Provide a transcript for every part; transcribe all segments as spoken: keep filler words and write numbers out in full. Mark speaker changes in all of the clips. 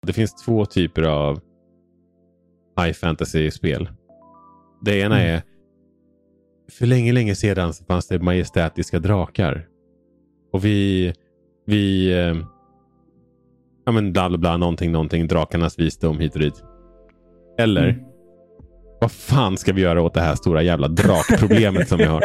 Speaker 1: Det finns två typer av high fantasy-spel. Det ena mm. är för länge, länge sedan så fanns det majestätiska drakar. Och vi vi eh, ja men bla bla bla, någonting, någonting, drakarnas visdom hit och dit. Eller mm. vad fan ska vi göra åt det här stora jävla drakproblemet som vi har?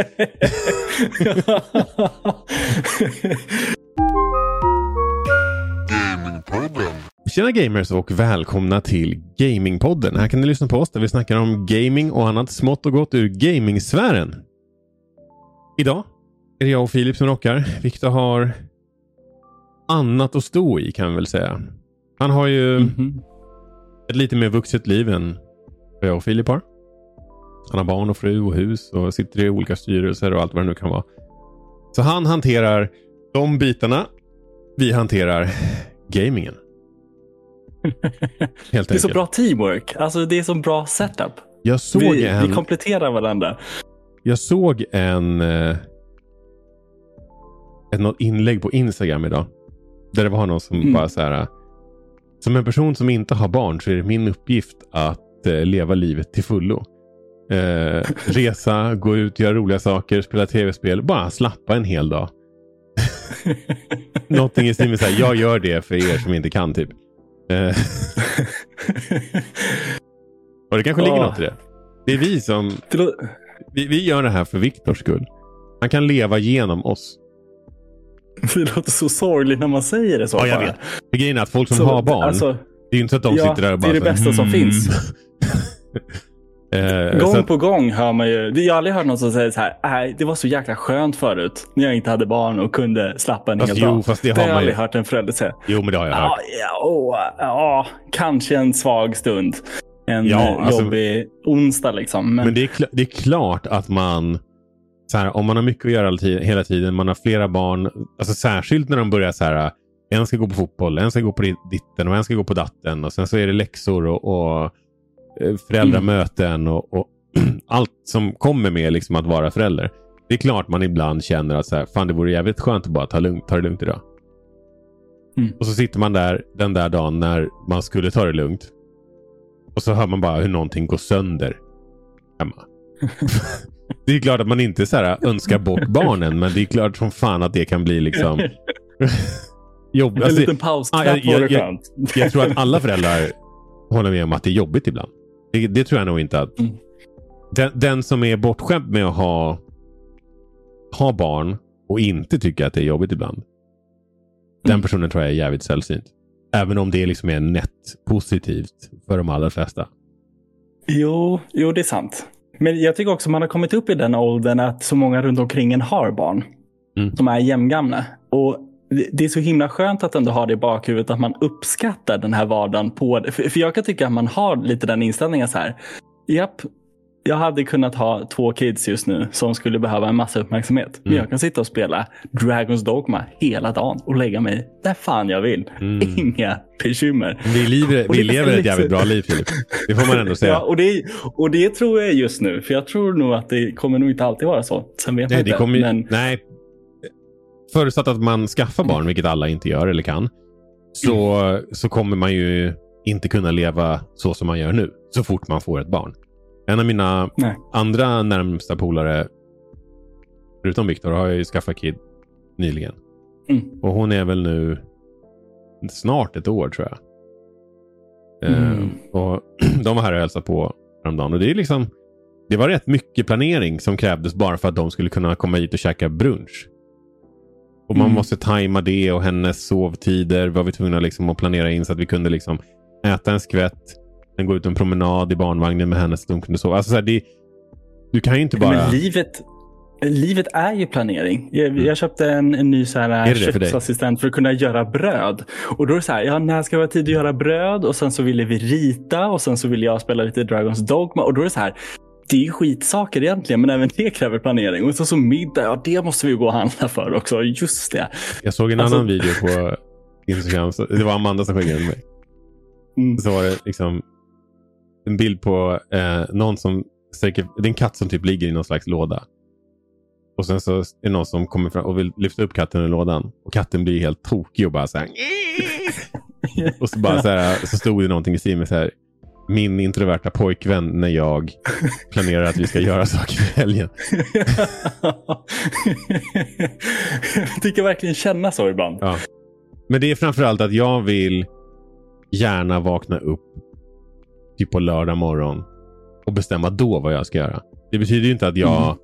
Speaker 1: Tjena gamers och välkomna till Gamingpodden. Här kan ni lyssna på oss där vi snackar om gaming och annat smått och gott ur gamingsfären. Idag är det jag och Filip som rockar. Viktor har annat att stå i, kan vi väl säga. Han har ju mm-hmm. ett lite mer vuxet liv än vad jag och Filip har. Han har barn och fru och hus och sitter i olika styrelser och allt vad det nu kan vara. Så han hanterar de bitarna. Vi hanterar gamingen. Helt
Speaker 2: det är så bra teamwork. Alltså det är så bra setup.
Speaker 1: Jag såg
Speaker 2: vi,
Speaker 1: en,
Speaker 2: vi kompletterar varandra.
Speaker 1: Jag såg en eh, ett något inlägg på Instagram idag. Där det var någon som mm. bara så här: som en person som inte har barn så är det min uppgift att eh, leva livet till fullo. Eh, resa, gå ut, göra roliga saker, spela tv-spel, bara slappa en hel dag. Någonting i stil med så här: jag gör det för er som inte kan typ. Eh. Och det kanske ligger oh. något i det. Det är vi som vi, vi gör det här för Viktors skull. Han kan leva genom oss.
Speaker 2: Det låter så sorgligt när man säger det så.
Speaker 1: Ja, jag vet. För grejen är att folk som så, har barn
Speaker 2: alltså,
Speaker 1: det är ju inte så att de
Speaker 2: ja,
Speaker 1: sitter där och bara
Speaker 2: det är det bästa
Speaker 1: mm.
Speaker 2: som finns.
Speaker 1: eh,
Speaker 2: Gång
Speaker 1: att,
Speaker 2: på gång hör man ju. Jag har aldrig hört någon som säger så här: nej, det var så jäkla skönt förut när jag inte hade barn och kunde slappa en hel dag.
Speaker 1: Fast det har
Speaker 2: det har
Speaker 1: man
Speaker 2: jag aldrig
Speaker 1: ju.
Speaker 2: hört en förälder säga.
Speaker 1: Jo, men det har jag hört.
Speaker 2: Ja, ja, åh, ja, kanske en svag stund. En
Speaker 1: ja, alltså,
Speaker 2: jobbig onsdag liksom. Men,
Speaker 1: men det, är kl- det är klart att man så här, om man har mycket att göra hela tiden, man har flera barn, alltså särskilt när de börjar så här: en ska gå på fotboll, en ska gå på ditten och en ska gå på datten och sen så är det läxor och, och föräldramöten mm. och, och allt som kommer med liksom att vara förälder. Det är klart man ibland känner att så här, fan det vore jävligt skönt att bara ta, lugnt, ta det lugnt idag. Mm. Och så sitter man där den där dagen när man skulle ta det lugnt och så hör man bara hur någonting går sönder hemma. Det är klart att man inte så här önskar bort barnen, men det är klart som fan att det kan bli liksom jobb. Alltså,
Speaker 2: en liten paus.
Speaker 1: Ah, jag, jag, jag, jag tror att alla föräldrar håller med om att det är jobbigt ibland. Det, det tror jag nog inte att mm. den, den som är bortskämd med att ha ha barn och inte tycker att det är jobbigt ibland. Mm. Den personen tror jag är jävligt sällsynt. Även om det liksom är nätt positivt för de allra flesta.
Speaker 2: Jo, jo, det är sant. Men jag tycker också man har kommit upp i den åldern att så många runt omkring en har barn mm. som är jämngamla. Och det är så himla skönt att ändå ha det i bakhuvudet att man uppskattar den här vardagen på det. För jag kan tycka att man har lite den inställningen så här: japp, jag hade kunnat ha två kids just nu som skulle behöva en massa uppmärksamhet. Mm. Men jag kan sitta och spela Dragon's Dogma hela dagen och lägga mig där fan jag vill. Mm. Inga bekymmer.
Speaker 1: Vi lever, vi lever ett jävligt bra liv, Filip. Det får man ändå säga.
Speaker 2: Ja, och, det, och det tror jag just nu. För jag tror nog att det kommer nog inte alltid vara så. Sen vet
Speaker 1: nej,
Speaker 2: inte,
Speaker 1: det kommer,
Speaker 2: men...
Speaker 1: nej, förutsatt att man skaffar barn, vilket alla inte gör eller kan, så, mm. så kommer man ju inte kunna leva så som man gör nu så fort man får ett barn. En av mina Nej. andra närmsta polare, förutom Viktor, har ju skaffat kid nyligen. Mm. Och hon är väl nu snart ett år, tror jag. Mm. Uh, och de var här och hälsade på häromdagen. Och det är liksom, det var rätt mycket planering som krävdes bara för att de skulle kunna komma hit och käka brunch. Och man mm. måste tajma det och hennes sovtider var vi tvungna liksom att planera in så att vi kunde liksom äta en skvätt. Den går ut en promenad i barnvagnen med henne så de kunde sova. Alltså så här, det, du kan ju inte bara...
Speaker 2: Men livet, livet är ju planering. Jag, mm. jag köpte en, en ny så här köksassistent för, för att kunna göra bröd. Och då är det så här, ja, när ska vi ha tid att göra bröd? Och sen så ville vi rita och sen så ville jag spela lite Dragon's Dogma. Och då är det så här, det är ju skitsaker egentligen, men även det kräver planering. Och så så middag, ja det måste vi gå och handla för också. Just det.
Speaker 1: Jag såg en alltså... annan video på Instagram. Det var Amanda som skickade mig. Mm. Så var det liksom en bild på eh, någon som sträcker, det är en katt som typ ligger i någon slags låda. Och sen så är det någon som kommer fram och vill lyfta upp katten ur lådan. Och katten blir helt tokig och bara så här. Och så bara så här, så stod det någonting i stil med så här: min introverta pojkvän när jag planerar att vi ska göra saker i helgen.
Speaker 2: Jag tycker verkligen känna så ibland.
Speaker 1: Ja. Men det är framförallt att jag vill gärna vakna upp typ på lördag morgon och bestämma då vad jag ska göra. Det betyder ju inte att jag mm.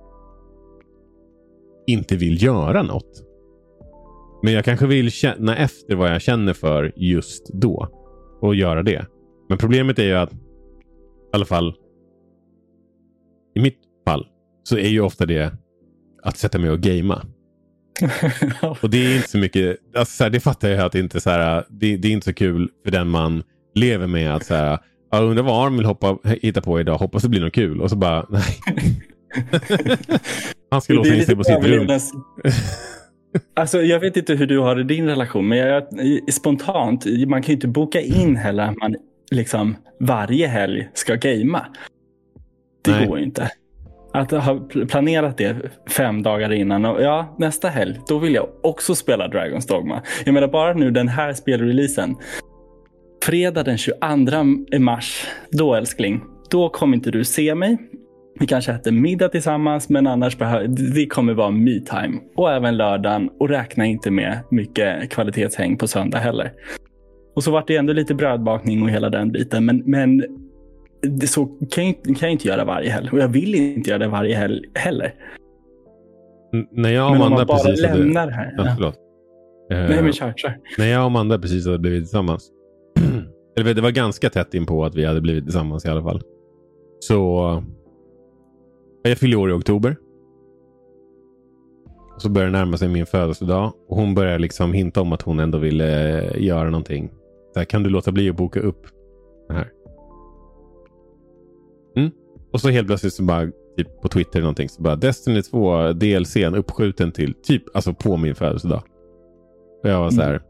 Speaker 1: inte vill göra något. Men jag kanske vill känna efter vad jag känner för just då och göra det. Men problemet är ju att i alla fall i mitt fall så är ju ofta det att sätta mig och gamea. Och det är inte så mycket, alltså så här, det fattar jag att det inte så här, det, det är inte så kul för den man lever med att så här, jag undrar vad Arm vill hoppa, hitta på idag, hoppas det blir något kul och så bara, nej. Han ska låsa in sig på sitt rum.
Speaker 2: Alltså jag vet inte hur du har i din relation, men jag, spontant, man kan ju inte boka in heller att man liksom varje helg ska gamea. Det nej. Går ju inte. Att ha planerat det fem dagar innan och ja, nästa helg, då vill jag också spela Dragon's Dogma. Jag menar bara nu den här spelreleasen. Fredag den tjugoandra mars, då älskling, då kommer inte du se mig. Vi kanske äter middag tillsammans, men annars behöver, det kommer vara me-time. Och även lördagen, och räkna inte med mycket kvalitetshäng på söndag heller. Och så var det ändå lite brödbakning och hela den biten, men, men det så kan jag, kan jag inte göra varje helg. Och jag vill inte göra det varje helg heller.
Speaker 1: N- när jag och
Speaker 2: men
Speaker 1: Amanda
Speaker 2: om man bara
Speaker 1: precis
Speaker 2: lämnar
Speaker 1: hade...
Speaker 2: här.
Speaker 1: Ja, förlåt.
Speaker 2: Uh, Nej, men kör, kör.
Speaker 1: När jag och Amanda precis hade blivit tillsammans. Eller det var ganska tätt in på att vi hade blivit tillsammans i alla fall. Så... Jag fyller år i oktober. Och så börjar det närma sig min födelsedag. Och hon börjar liksom hinta om att hon ändå ville eh, göra någonting. Så här, kan du låta bli att boka upp det här? Mm. Och så helt plötsligt så bara typ på Twitter eller någonting så bara Destiny två D L C uppskjuten till typ alltså på min födelsedag. Och jag var så här. Mm.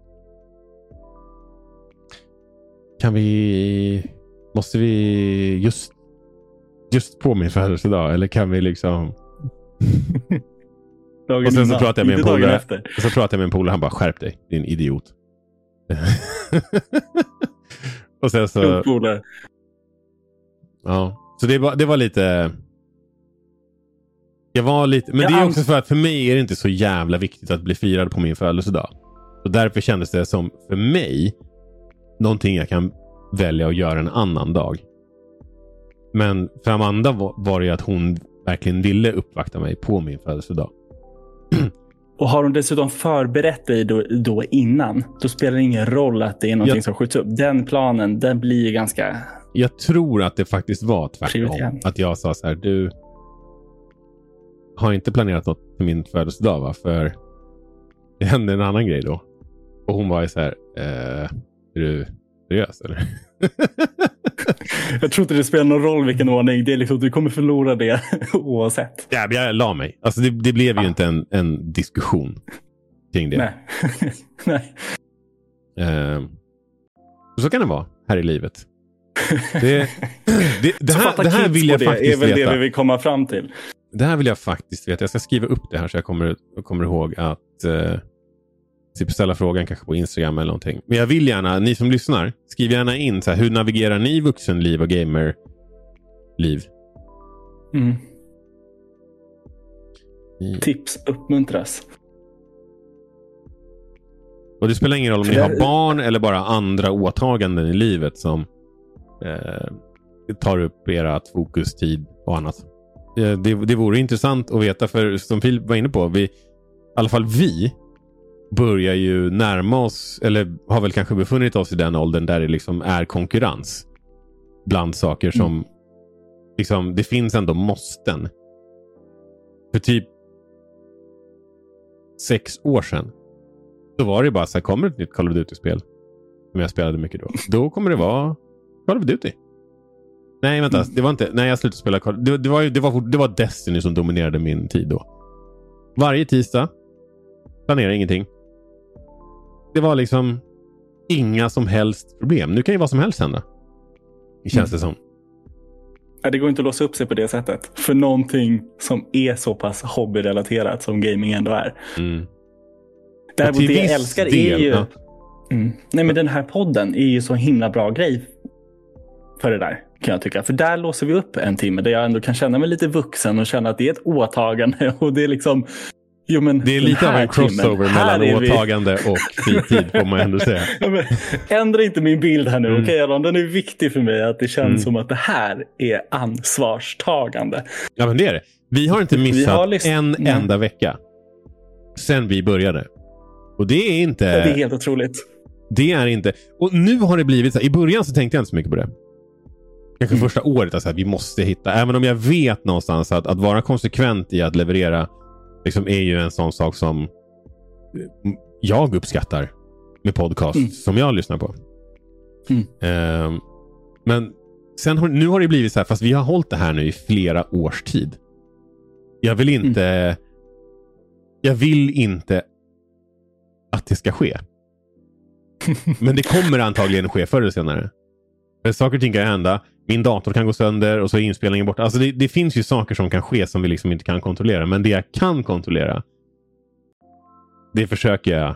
Speaker 1: Kan vi måste vi just just på min födelsedag eller kan vi liksom och sen så pratade jag med en polare och så pratade jag med en polare, han bara skärp dig, din idiot. Och sen så ja, så det var, det var lite jag var lite, men det är också för att för mig är det inte så jävla viktigt att bli firad på min födelsedag. Och därför kändes det som för mig någonting jag kan välja att göra en annan dag. Men för Amanda var, var det att hon verkligen ville uppvakta mig på min födelsedag.
Speaker 2: Och har hon dessutom förberett dig då, då innan, då spelar det ingen roll att det är någonting jag, som skjuts upp. Den planen, den blir ju ganska...
Speaker 1: Jag tror att det faktiskt var tvärtom. Att jag sa så här, du har inte planerat något till min födelsedag, va? För det hände en annan grej då. Och hon var ju så här, eh, är du seriös eller?
Speaker 2: Jag tror inte det spelar någon roll vilken ordning. Det är liksom, du kommer förlora det oavsett.
Speaker 1: Ja, jag la mig. Alltså det, det blev ju inte en, en diskussion kring det.
Speaker 2: Nej. Nej.
Speaker 1: Uh, så kan det vara här i livet. Det, det, det, här, det här vill jag faktiskt veta. Det är väl det vi vill komma fram till. Det här vill jag faktiskt veta. Jag ska skriva upp det här så jag kommer, kommer ihåg att uh, typ ställa frågan kanske på Instagram eller någonting. Men jag vill gärna, ni som lyssnar, skriv gärna in så här, hur navigerar ni vuxenliv och gamerliv?
Speaker 2: Mm. Mm. Tips uppmuntras.
Speaker 1: Och det spelar ingen roll om ni har barn eller bara andra åtaganden i livet som eh, tar upp ert fokus, tid och annat. Eh, det, det vore intressant att veta, för som Filip var inne på, vi, i alla fall vi börjar ju närma oss, eller har väl kanske befunnit oss i den åldern där det liksom är konkurrens bland saker som mm. liksom, det finns ändå måsten. För typ sex år sedan så var det bara så här, kommer ett nytt Call of Duty-spel som jag spelade mycket då. Då kommer det vara Call of Duty. Nej, vänta, det var inte, nej jag slutade spela Call det, det, var, det, var, det var Destiny som dominerade min tid då. Varje tisdag planerade ingenting. Det var liksom inga som helst problem. Nu kan ju vad som helst hända. Det känns mm. det som.
Speaker 2: Ja, det går inte att låsa upp sig på det sättet. För någonting som är så pass hobbyrelaterat som gaming ändå är.
Speaker 1: Mm.
Speaker 2: Däremot det jag älskar
Speaker 1: del,
Speaker 2: är ju...
Speaker 1: Ja.
Speaker 2: Mm. Nej, men den här podden är ju så himla bra grej för det där, kan jag tycka. För där låser vi upp en timme där jag ändå kan känna mig lite vuxen och känna att det är ett åtagande. Och det är liksom... Jo, men
Speaker 1: det är lite av en crossover timmen, mellan åtagande vi... och fritid, får man ändå säga. Ja, men,
Speaker 2: ändra inte min bild här nu, mm. okej okay, den är viktig för mig, att det känns mm. som att det här är ansvarstagande.
Speaker 1: Ja, men det är det. Vi har inte missat har lyssn- en Nej. enda vecka sen vi började. Och det är inte...
Speaker 2: Ja, det är helt otroligt.
Speaker 1: Det är inte... Och nu har det blivit så här, i början så tänkte jag inte så mycket på det. Kanske mm. första året att vi måste hitta, även om jag vet någonstans att, att vara konsekvent i att leverera liksom är ju en sån sak som jag uppskattar med podcast mm. som jag lyssnar på. Mm. Uh, men sen har, nu har det blivit så här, fast vi har hållit det här nu i flera års tid. Jag vill inte mm. jag vill inte att det ska ske. Men det kommer antagligen ske förr eller senare. För saker och ting kan hända. Min dator kan gå sönder och så är inspelningen borta. Alltså det, det finns ju saker som kan ske som vi liksom inte kan kontrollera. Men det jag kan kontrollera, det försöker jag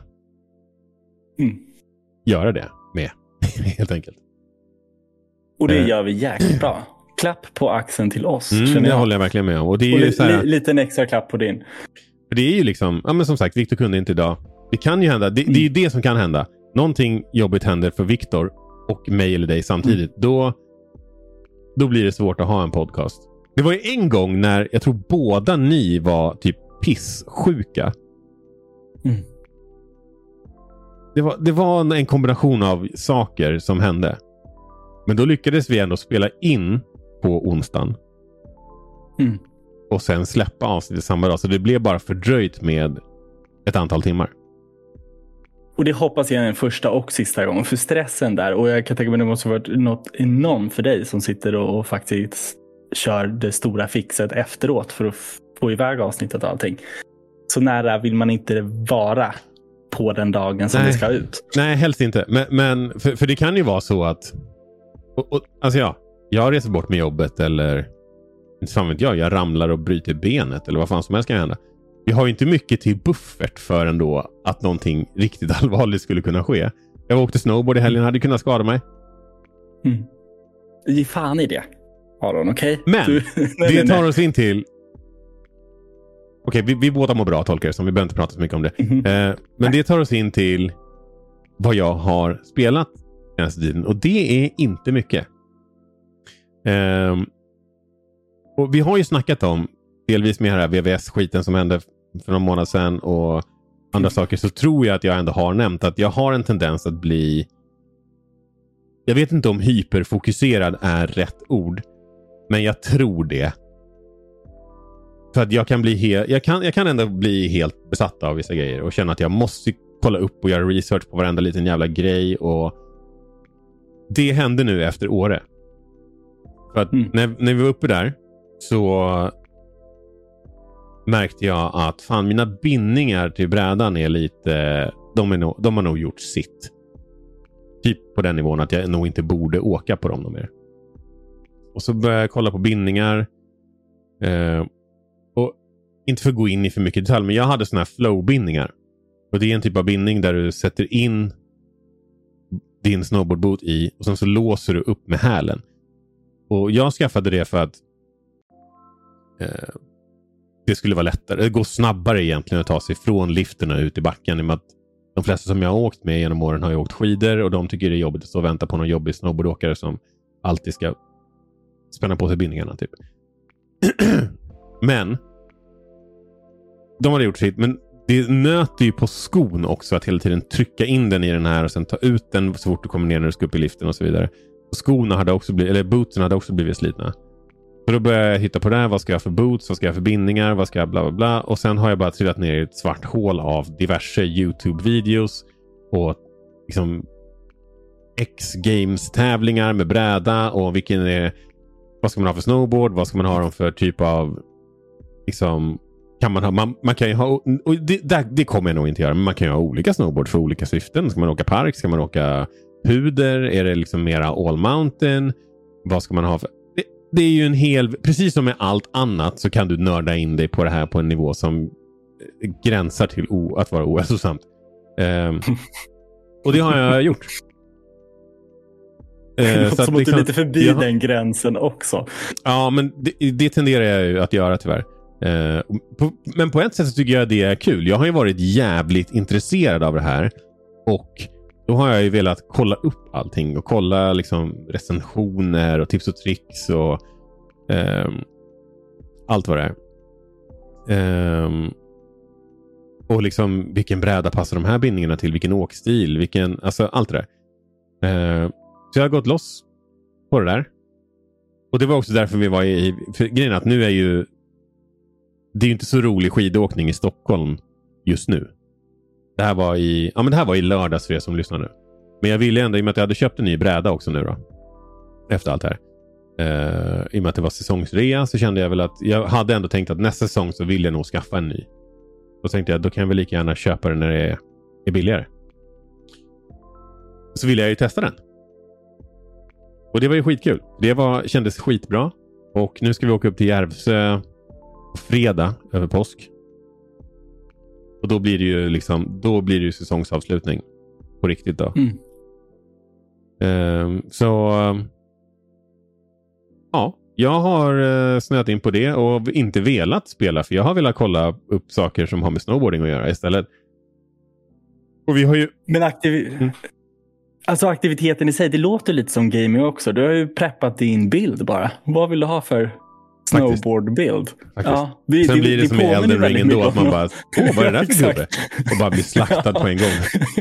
Speaker 1: mm. göra det med. Helt enkelt.
Speaker 2: Och det gör vi jäkligt bra. Klapp på axeln till oss.
Speaker 1: Mm, det jag. håller jag verkligen med om. Och det är
Speaker 2: och
Speaker 1: ju
Speaker 2: li-
Speaker 1: så här,
Speaker 2: li- lite en extra klapp på din.
Speaker 1: För det är ju liksom, ja men som sagt, Victor kunde inte idag. Det kan ju hända, det, mm. det är ju det som kan hända. Någonting jobbigt händer för Victor och mig eller dig samtidigt. Mm. Då, då blir det svårt att ha en podcast. Det var ju en gång när jag tror båda ni var typ pisssjuka. Mm. Det var, det var en kombination av saker som hände. Men då lyckades vi ändå spela in på onsdagen. Mm. Och sen släppa avsnittet samma dag. Så det blev bara fördröjt med ett antal timmar.
Speaker 2: Och det hoppas jag är den första och sista gången. För stressen där. Och jag kan tänka mig att det måste ha varit något enormt för dig som sitter och, och faktiskt kör det stora fixet efteråt för att få iväg avsnittet och allting. Så nära vill man inte vara på den dagen som
Speaker 1: Nej.
Speaker 2: det ska ut.
Speaker 1: Nej, helst inte. Men, men för, för det kan ju vara så att och, och, alltså ja, jag reser bort med jobbet eller inte fan vet jag, jag ramlar och bryter benet eller vad fan som helst kan hända. Vi har ju inte mycket till buffert för ändå att någonting riktigt allvarligt skulle kunna ske. Jag åkte snowboard i helgen, hade kunnat skada mig.
Speaker 2: Mm. Ge fan i det, Aron, okej? Okay?
Speaker 1: Men, du, nej, det tar nej. oss in till okej, okay, vi, vi båda mår bra, tolkar det som. Vi behöver inte prata så mycket om det. Mm-hmm. Eh, men det tar oss in till vad jag har spelat senaste tiden. Och det är inte mycket. Eh, och vi har ju snackat om delvis med den här V V S-skiten som hände för några månader sedan och andra mm. saker. Så tror jag att jag ändå har nämnt att jag har en tendens att bli, jag vet inte om hyperfokuserad är rätt ord. Men jag tror det. För att jag kan bli he- jag kan jag kan ändå bli helt besatt av vissa grejer och känna att jag måste kolla upp och göra research på varenda liten jävla grej och det hände nu efter Åre. För att mm. när, när vi var uppe där så märkte jag att fan, mina bindningar till brädan är lite, de, är no, de har nog gjort sitt. Typ på den nivån att jag nog inte borde åka på dem mer. Och så började jag kolla på bindningar. Eh, och inte för att gå in i för mycket detalj, men jag hade såna här flow-bindningar. Och det är en typ av bindning där du sätter in din snowboardboot i och sen så låser du upp med hälen. Och jag skaffade det för att eh, det skulle vara lättare. Det går snabbare egentligen att ta sig från lifterna ut i backen. I och med att de flesta som jag har åkt med genom åren har ju åkt skidor och de tycker det är jobbigt att stå och vänta på någon jobbig snowboardåkare som alltid ska spänna på sig bindningarna typ. Men de hade gjort sitt, men det nöter ju på skon också att hela tiden trycka in den i den här och sen ta ut den så fort du kommer ner när du ska upp i liften och så vidare. Och skorna hade också blivit, eller bootsen hade också blivit slitna. Så då började jag hitta på det här, vad ska jag för boots, vad ska jag för bindningar, vad ska jag bla bla bla. Och sen har jag bara trillat ner i ett svart hål av diverse YouTube-videos och liksom X-Games-tävlingar med bräda och vilken är, vad ska man ha för snowboard, vad ska man ha dem för typ av liksom, kan man ha, man, man kan ju ha, och det, det, det kommer jag nog inte göra, men man kan ju ha olika snowboard för olika syften. Ska man åka park, ska man åka puder, är det liksom mera all mountain, vad ska man ha för, det, det är ju en hel, precis som med allt annat så kan du nörda in dig på det här på en nivå som gränsar till o, att vara ohälsosamt. Um, Och det har jag gjort.
Speaker 2: Det låter som att liksom, du är lite förbi jag, den gränsen också.
Speaker 1: Ja, men det, det tenderar jag ju att göra tyvärr. Eh, på, men på ett sätt så tycker jag det är kul. Jag har ju varit jävligt intresserad av det här. Och då har jag ju velat kolla upp allting. Och kolla liksom recensioner och tips och tricks och eh, allt vad det är. Eh, och liksom vilken bräda passar de här bindningarna till? Vilken åkstil? Vilken, alltså allt det där. Eh, Så jag har gått loss på det där. Och det var också därför vi var i... För grejen är att nu är ju... Det är ju inte så rolig skidåkning i Stockholm just nu. Det här var i... Ja, men det här var i lördags för er som lyssnar nu. Men jag ville ändå, i och med att jag hade köpt en ny bräda också nu då. Efter allt det här. Uh, I och med att det var säsongsrea så kände jag väl att... Jag hade ändå tänkt att nästa säsong så vill jag nog skaffa en ny. Då tänkte jag, då kan jag väl lika gärna köpa den när det är, är billigare. Så ville jag ju testa den. Och det var ju skitkul. Det var, kändes skitbra. Och nu ska vi åka upp till Järvsö på fredag över påsk. Och då blir det ju liksom, då blir det ju säsongsavslutning på riktigt då.
Speaker 2: Mm.
Speaker 1: Um, så um, ja, jag har uh, snöat in på det och inte velat spela, för jag har velat kolla upp saker som har med snowboarding att göra istället. Och vi har ju...
Speaker 2: Men aktiv... Mm. Alltså aktiviteten i sig, det låter lite som gaming också. Du har ju preppat din bild bara. Vad vill du ha för snowboardbild?
Speaker 1: Ja, det, Sen det, blir det, det som i Elden Ring ändå, att man bara, åh, vad är det där för gubbe? Och bara blir slaktad på en gång.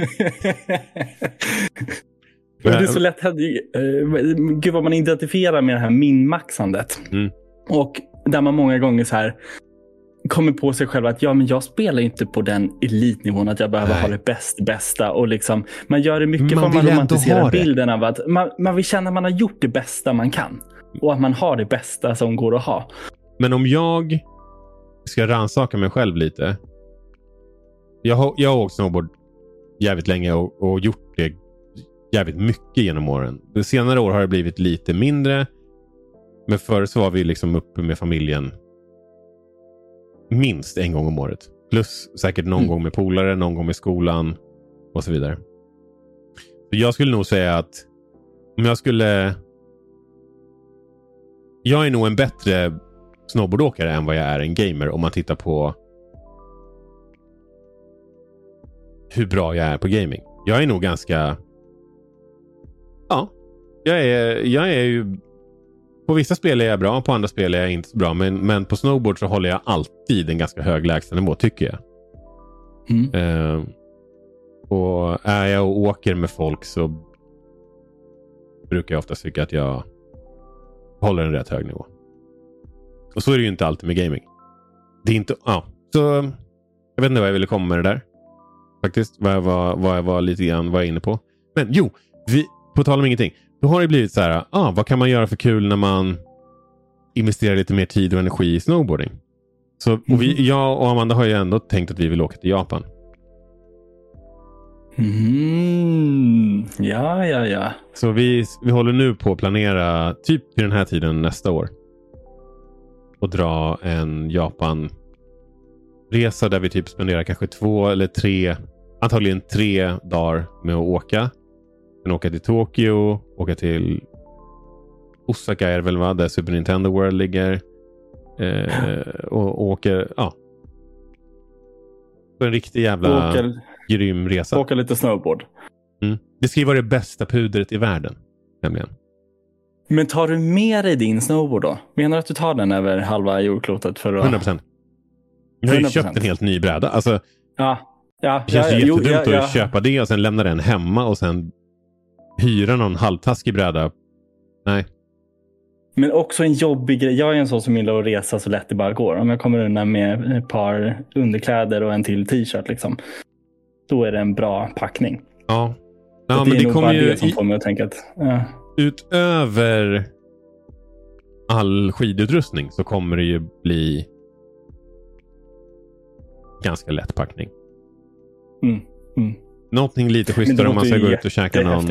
Speaker 2: Det är så lätt. Gud vad man identifierar med det här minmaxandet.
Speaker 1: Mm.
Speaker 2: Och där man många gånger så här kommer på sig själv att ja, men jag spelar inte på den elitnivån att jag behöver Nej. ha det bäst, bästa. Och liksom, man gör det mycket för att man romantiserar bilden av att man, man vill känna att man har gjort det bästa man kan. Och att man har det bästa som går att ha.
Speaker 1: Men om jag ska rannsaka mig själv lite. Jag har, jag har åkt snowboard jävligt länge och, och gjort det jävligt mycket genom åren. De senare år har det blivit lite mindre. Men förr så var vi liksom uppe med familjen minst en gång om året. Plus säkert någon mm. gång med polare, någon gång med skolan och så vidare. Så jag skulle nog säga att om jag skulle... Jag är nog en bättre snowboardåkare än vad jag är en gamer om man tittar på hur bra jag är på gaming. Jag är nog ganska... Ja, jag är, jag är ju... På vissa spel är jag bra, på andra spel är jag inte så bra. Men, men på snowboard så håller jag alltid en ganska hög lägstanivå, tycker jag.
Speaker 2: Mm.
Speaker 1: Uh, och är jag och åker med folk så brukar jag ofta tycka att jag håller en rätt hög nivå. Och så är det ju inte alltid med gaming. Det är inte... Ja, så jag vet inte vad jag ville komma med det där. Faktiskt, vad jag var, vad jag var lite grann var inne på. Men jo, vi, på tal om ingenting. Då har det blivit så här, ah, vad kan man göra för kul när man investerar lite mer tid och energi i snowboarding? Så och vi, jag och Amanda har ju ändå tänkt att vi vill åka till Japan.
Speaker 2: Mm, ja, ja, ja.
Speaker 1: Så vi, vi håller nu på att planera typ till den här tiden nästa år. Och dra en Japan-resa där vi typ spenderar kanske två eller tre, antagligen tre dagar med att åka. Sen åka till Tokyo, åka till Osaka är det väl, va? Där Super Nintendo World ligger. Eh, och, och åka, ja. På en riktig jävla åka, grym resa.
Speaker 2: Åka lite snowboard.
Speaker 1: Mm. Det ska ju vara det bästa pudret i världen, nämligen.
Speaker 2: Men tar du med dig din snowboard då? Menar du att du tar den över halva jordklotet för att...
Speaker 1: hundra procent. Jag har ju köpt en helt ny bräda. Alltså,
Speaker 2: ja. Ja,
Speaker 1: det känns
Speaker 2: ja,
Speaker 1: ju jättedumt
Speaker 2: jo, ja, ja.
Speaker 1: att köpa det och sen lämna den hemma och sen hyra någon halvtaskig bräda. Nej.
Speaker 2: Men också en jobbig grej. Jag är en sån som gillar att resa så lätt det bara går. Om jag kommer undan med ett par underkläder och en till t-shirt liksom. Då är det en bra packning.
Speaker 1: Ja. Ja,
Speaker 2: det
Speaker 1: men
Speaker 2: är
Speaker 1: det
Speaker 2: nog
Speaker 1: kommer
Speaker 2: bara
Speaker 1: ju
Speaker 2: det som får mig att tänka att... Ja.
Speaker 1: Utöver all skidutrustning så kommer det ju bli ganska lätt packning.
Speaker 2: Mm. Mm.
Speaker 1: Någonting lite schysstare om man ska gå ut och käka någon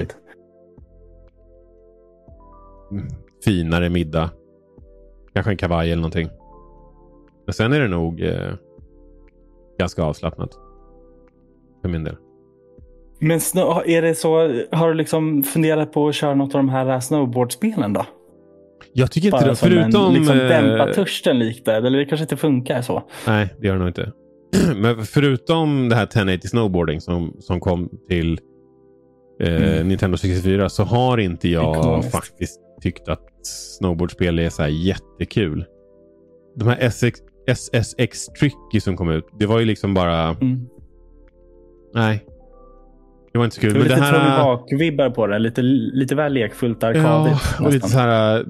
Speaker 1: finare middag. Kanske en kavaj eller någonting. Men sen är det nog eh, ganska avslappnat. För min del.
Speaker 2: Men snow, är det så, har du liksom funderat på att köra något av de här snowboardspelen då?
Speaker 1: Jag tycker inte
Speaker 2: Bara
Speaker 1: det.
Speaker 2: som
Speaker 1: Förutom...
Speaker 2: en, liksom dämpa
Speaker 1: eh,
Speaker 2: törsten lite. Eller det kanske inte funkar så.
Speaker 1: Nej, det gör det nog inte. Men förutom det här tio åttio snowboarding som, som kom till eh, mm. Nintendo sextiofyra så har inte jag Ikoniskt. faktiskt tyckt att snowboardspel är så här jättekul. De här S X, S S X Tricky som kom ut, det var ju liksom bara... Mm. Nej. Det var inte så kul.
Speaker 2: Det var
Speaker 1: men
Speaker 2: lite
Speaker 1: det här...
Speaker 2: bakvibbar på det. Lite, lite väl lekfullt arkadigt.
Speaker 1: Ja, och lite så här...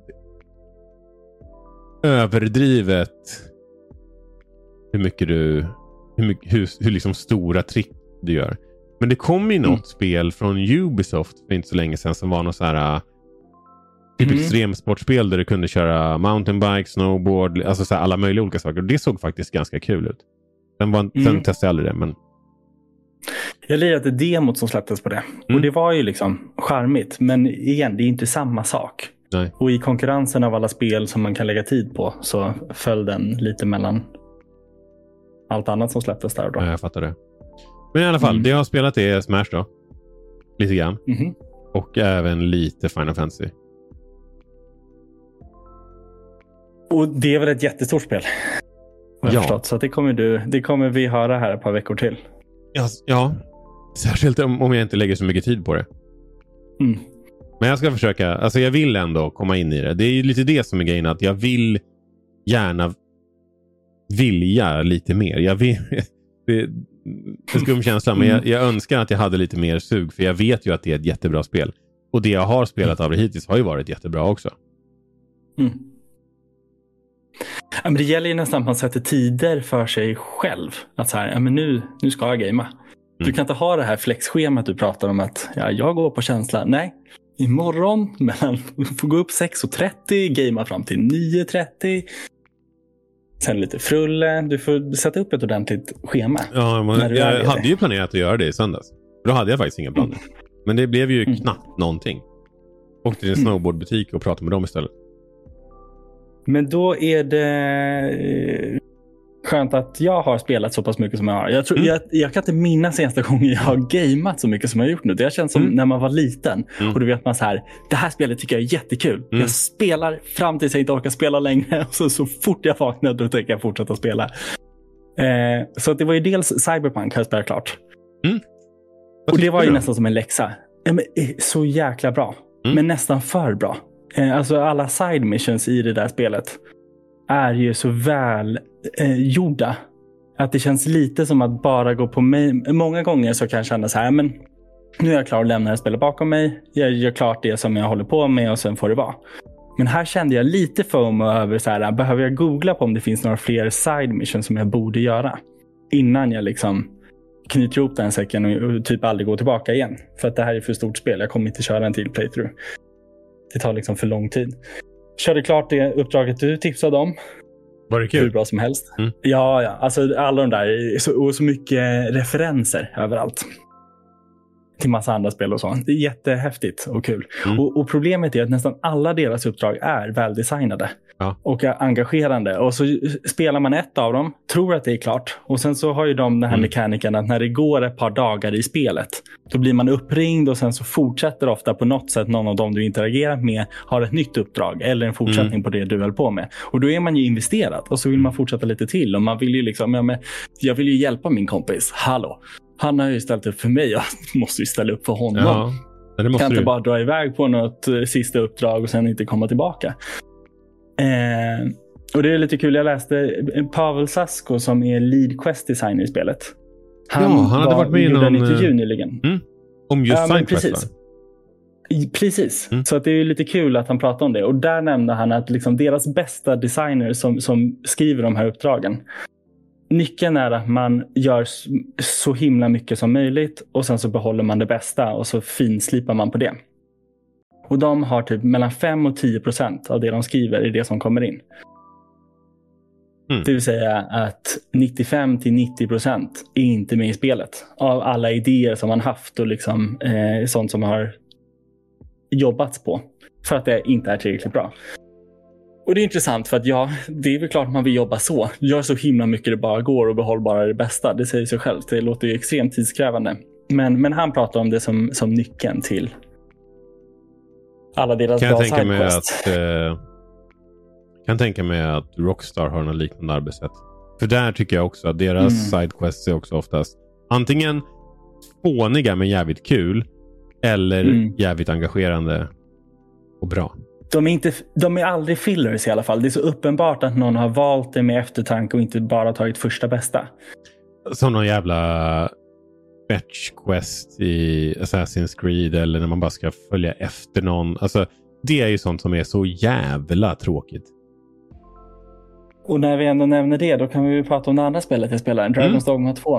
Speaker 1: överdrivet hur mycket du hur, mycket, hur, hur liksom stora trick du gör. Men det kom ju något mm. spel från Ubisoft för inte så länge sedan som var något så här typ mm. extremsportspel där du kunde köra mountainbike, snowboard, alltså så här alla möjliga olika saker. Och det såg faktiskt ganska kul ut. Sen, var, mm. sen testade jag aldrig det, men
Speaker 2: jag lirade demot som släpptes på det. Mm. Och det var ju liksom charmigt. Men igen, det är inte samma sak.
Speaker 1: Nej.
Speaker 2: Och i konkurrensen av alla spel som man kan lägga tid på så föll den lite mellan allt annat som släpptes där då.
Speaker 1: Ja, jag fattar det. Men i alla fall, mm. det jag har spelat är Smash då. Lite grann.
Speaker 2: Mm-hmm.
Speaker 1: Och även lite Final Fantasy.
Speaker 2: Och det är väl ett jättestort spel. Jag ja. förstått. Så det kommer, du, det kommer vi höra här ett par veckor till.
Speaker 1: Ja, ja. Särskilt om, om jag inte lägger så mycket tid på det.
Speaker 2: Mm.
Speaker 1: Men jag ska försöka, alltså jag vill ändå komma in i det. Det är ju lite det som är grejen, att jag vill gärna vilja lite mer. Jag vill, det är en skum känsla, men jag, jag önskar att jag hade lite mer sug, för jag vet ju att det är ett jättebra spel. Och det jag har spelat av det hittills har ju varit jättebra också.
Speaker 2: Mm. Ja, men det gäller ju nästan att man sätter tider för sig själv. Att så här, ja, men nu, nu ska jag gamea. Mm. Du kan inte ha det här flexschemat du pratar om att ja, jag går på känsla. Nej, imorgon mellan, du får gå upp sex och trettio, gamea fram till nio trettio. Sen lite frulle. Du får sätta upp ett ordentligt schema.
Speaker 1: Ja, men jag hade ju planerat att göra det i söndags. Då hade jag faktiskt inga planer. Mm. Men det blev ju mm. knappt någonting. Åkte till en snowboardbutik och pratade med dem istället.
Speaker 2: Men då är det skönt att jag har spelat så pass mycket som jag har. Jag, tror, mm. jag, jag kan inte minnas senaste gången jag har gameat så mycket som jag har gjort nu. Det känns som mm. när man var liten. Mm. Och då vet man så här, det här spelet tycker jag är jättekul. Mm. Jag spelar fram tills jag inte orkar spela längre. Och så, så fort jag vaknar då tänker jag fortsätta spela. Eh, så det var ju dels Cyberpunk har jag spelat klart.
Speaker 1: Mm.
Speaker 2: Och det var ju nästan som en läxa. Ja, men, så jäkla bra. Mm. Men nästan för bra. Alltså alla side missions i det där spelet är ju så väl eh, gjorda att det känns lite som att bara gå på mig. Många gånger så kan jag känna så här, men nu är jag klar att lämna det spelet bakom mig. Jag gör klart det som jag håller på med och sen får det vara. Men här kände jag lite FOMO över så här, behöver jag googla på om det finns några fler side missions som jag borde göra innan jag liksom knyter ihop den säcken och typ aldrig går tillbaka igen. För att det här är för stort spel. Jag kommer inte köra en till playthrough. Det tar liksom för lång tid. Körde klart det uppdraget du tipsade om.
Speaker 1: Var det kul?
Speaker 2: Hur bra som helst. Mm. Ja, ja, alltså alla de där. Så, och så mycket referenser överallt. Till massa andra spel och så. Det är jättehäftigt och kul. Mm. Och, och problemet är att nästan alla deras uppdrag är väldesignade.
Speaker 1: Ja.
Speaker 2: Och är engagerande. Och så spelar man ett av dem, tror att det är klart. Och sen så har ju de den här mm. mekaniken att när det går ett par dagar i spelet, då blir man uppringd och sen så fortsätter ofta på något sätt någon av dem du interagerat med har ett nytt uppdrag eller en fortsättning mm. på det du höll på med. Och då är man ju investerad och så vill man fortsätta lite till. Och man vill ju liksom, ja, men jag vill ju hjälpa min kompis. Hallå, han har ju ställt upp för mig. Jag måste ju ställa upp för honom.
Speaker 1: Ja, det måste
Speaker 2: kan
Speaker 1: du.
Speaker 2: Inte bara dra iväg på något uh, sista uppdrag och sen inte komma tillbaka. Eh, och det är lite kul, jag läste Pavel Sasko som är lead quest designer i spelet. Han,
Speaker 1: ja, han hade
Speaker 2: var,
Speaker 1: varit med i
Speaker 2: någon
Speaker 1: en
Speaker 2: intervju nyligen.
Speaker 1: Mm, om just
Speaker 2: ja,
Speaker 1: Sidequest.
Speaker 2: Precis, precis.
Speaker 1: Mm.
Speaker 2: Så att det är lite kul att han pratar om det. Och där nämnde han att liksom deras bästa designer som, som skriver de här uppdragen, nyckeln är att man gör så himla mycket som möjligt och sen så behåller man det bästa och så finslipar man på det. Och de har typ mellan fem och tio procent av det de skriver i det som kommer in. Mm. Det vill säga att nittiofem till nittio procent är inte med i spelet. Av alla idéer som man haft och liksom, eh, sånt som har jobbats på. För att det inte är tillräckligt bra. Och det är intressant för att ja, det är väl klart att man vill jobba så. Gör så himla mycket det bara går och behåll bara det bästa. Det säger sig själv. Det låter ju extremt tidskrävande. Men, men han pratar om det som, som nyckeln till alla deras
Speaker 1: kan
Speaker 2: bra
Speaker 1: jag tänka mig
Speaker 2: sidequest.
Speaker 1: att eh, kan tänka mig att Rockstar har något liknande arbetssätt. För där tycker jag också att deras mm. sidequests är också oftast antingen fåniga men jävligt kul eller mm. jävligt engagerande och bra.
Speaker 2: De är, inte, de är aldrig fillers i alla fall. Det är så uppenbart att någon har valt det med eftertanke och inte bara tagit första bästa.
Speaker 1: Som någon jävla fetch quest i Assassin's Creed eller när man bara ska följa efter någon. Alltså, det är ju sånt som är så jävla tråkigt.
Speaker 2: Och när vi ändå nämner det, då kan vi ju prata om det andra spelet jag spelar, Dragon's mm. Dogma två.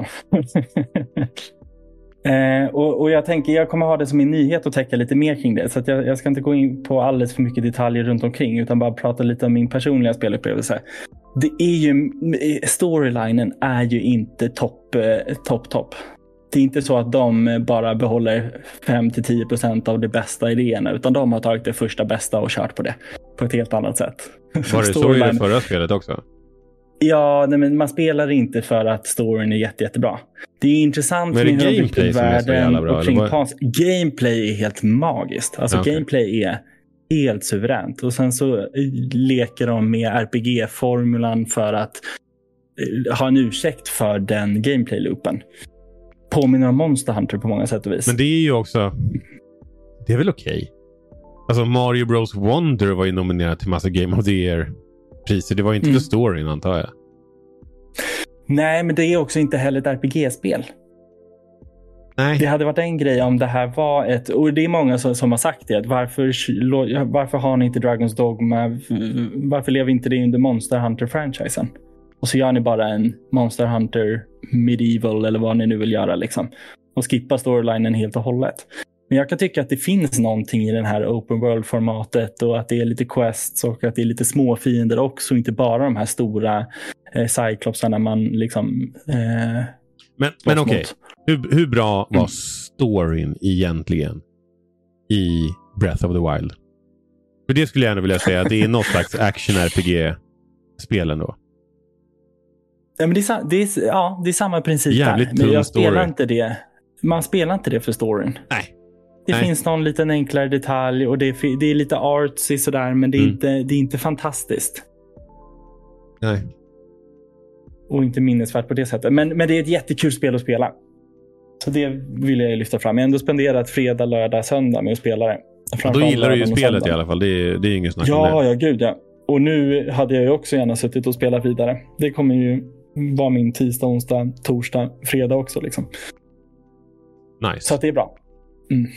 Speaker 2: eh, och, och jag tänker, jag kommer ha det som en nyhet och täcka lite mer kring det. Så att jag, jag ska inte gå in på alldeles för mycket detaljer runt omkring, utan bara prata lite om min personliga spelupplevelse. Det är ju, storylinen är ju inte topp, eh, topp, topp. Det är inte så att de bara behåller fem till tio procent av de bästa idéerna, utan de har tagit det första bästa och kört på det på ett helt annat sätt.
Speaker 1: Var det så i det förra spelet också?
Speaker 2: Ja, nej, men man spelar inte för att storyn är jätte, jättebra. Det är intressant
Speaker 1: med gameplay som är så jävla bra.
Speaker 2: Och var... Gameplay är helt magiskt. Alltså okay. Gameplay är helt suveränt. Och sen så leker de med R P G-formulan för att ha en ursäkt för den gameplay-loopen. Påminner om Monster Hunter på många sätt och vis.
Speaker 1: Men det är ju också, det är väl okej. Okay. Alltså Mario Bros Wonder var ju nominerad till massa Game of the Year-priser. Det var ju inte mm. för storyn, antar jag.
Speaker 2: Nej, men det är också inte heller ett R P G-spel.
Speaker 1: Nej.
Speaker 2: Det hade varit en grej om det här var ett... Och det är många som, som har sagt det. Att varför, varför har ni inte Dragon's Dogma? Varför lever inte det under Monster Hunter-franchisen? Och så gör ni bara en Monster Hunter Medieval eller vad ni nu vill göra liksom. Och skippa storylinen helt och hållet. Men jag kan tycka att det finns någonting i den här open world-formatet och att det är lite quests och att det är lite små fiender också. Inte bara de här stora eh, cyclopsarna man liksom... Eh,
Speaker 1: men men okej, okay. hur, hur bra var mm. storyn egentligen i Breath of the Wild? För det skulle jag gärna vilja säga att det är något slags action-R P G-spel ändå.
Speaker 2: Ja, men det är, det är, ja, det är samma princip
Speaker 1: jävligt
Speaker 2: där. Men jag spelar
Speaker 1: story.
Speaker 2: inte det. Man spelar inte det för storyn.
Speaker 1: Nej.
Speaker 2: Det
Speaker 1: Nej.
Speaker 2: finns någon liten enklare detalj och det är, det är lite artsy sådär, men det är, mm. inte, det är inte fantastiskt.
Speaker 1: Nej.
Speaker 2: Och inte minnesvärt på det sättet. Men, men det är ett jättekul spel att spela. Så det vill jag lyfta fram. Jag har ändå spenderat fredag, lördag, söndag med att spela det.
Speaker 1: Och då gillar du ju spelet söndag. I alla fall. Det är, det är inget snack
Speaker 2: ja,
Speaker 1: om det.
Speaker 2: Ja, gud ja. Och nu hade jag ju också gärna suttit och spelat vidare. Det kommer ju vara min tisdag, onsdag, torsdag, fredag också liksom.
Speaker 1: Nice.
Speaker 2: Så att det är bra. Mm.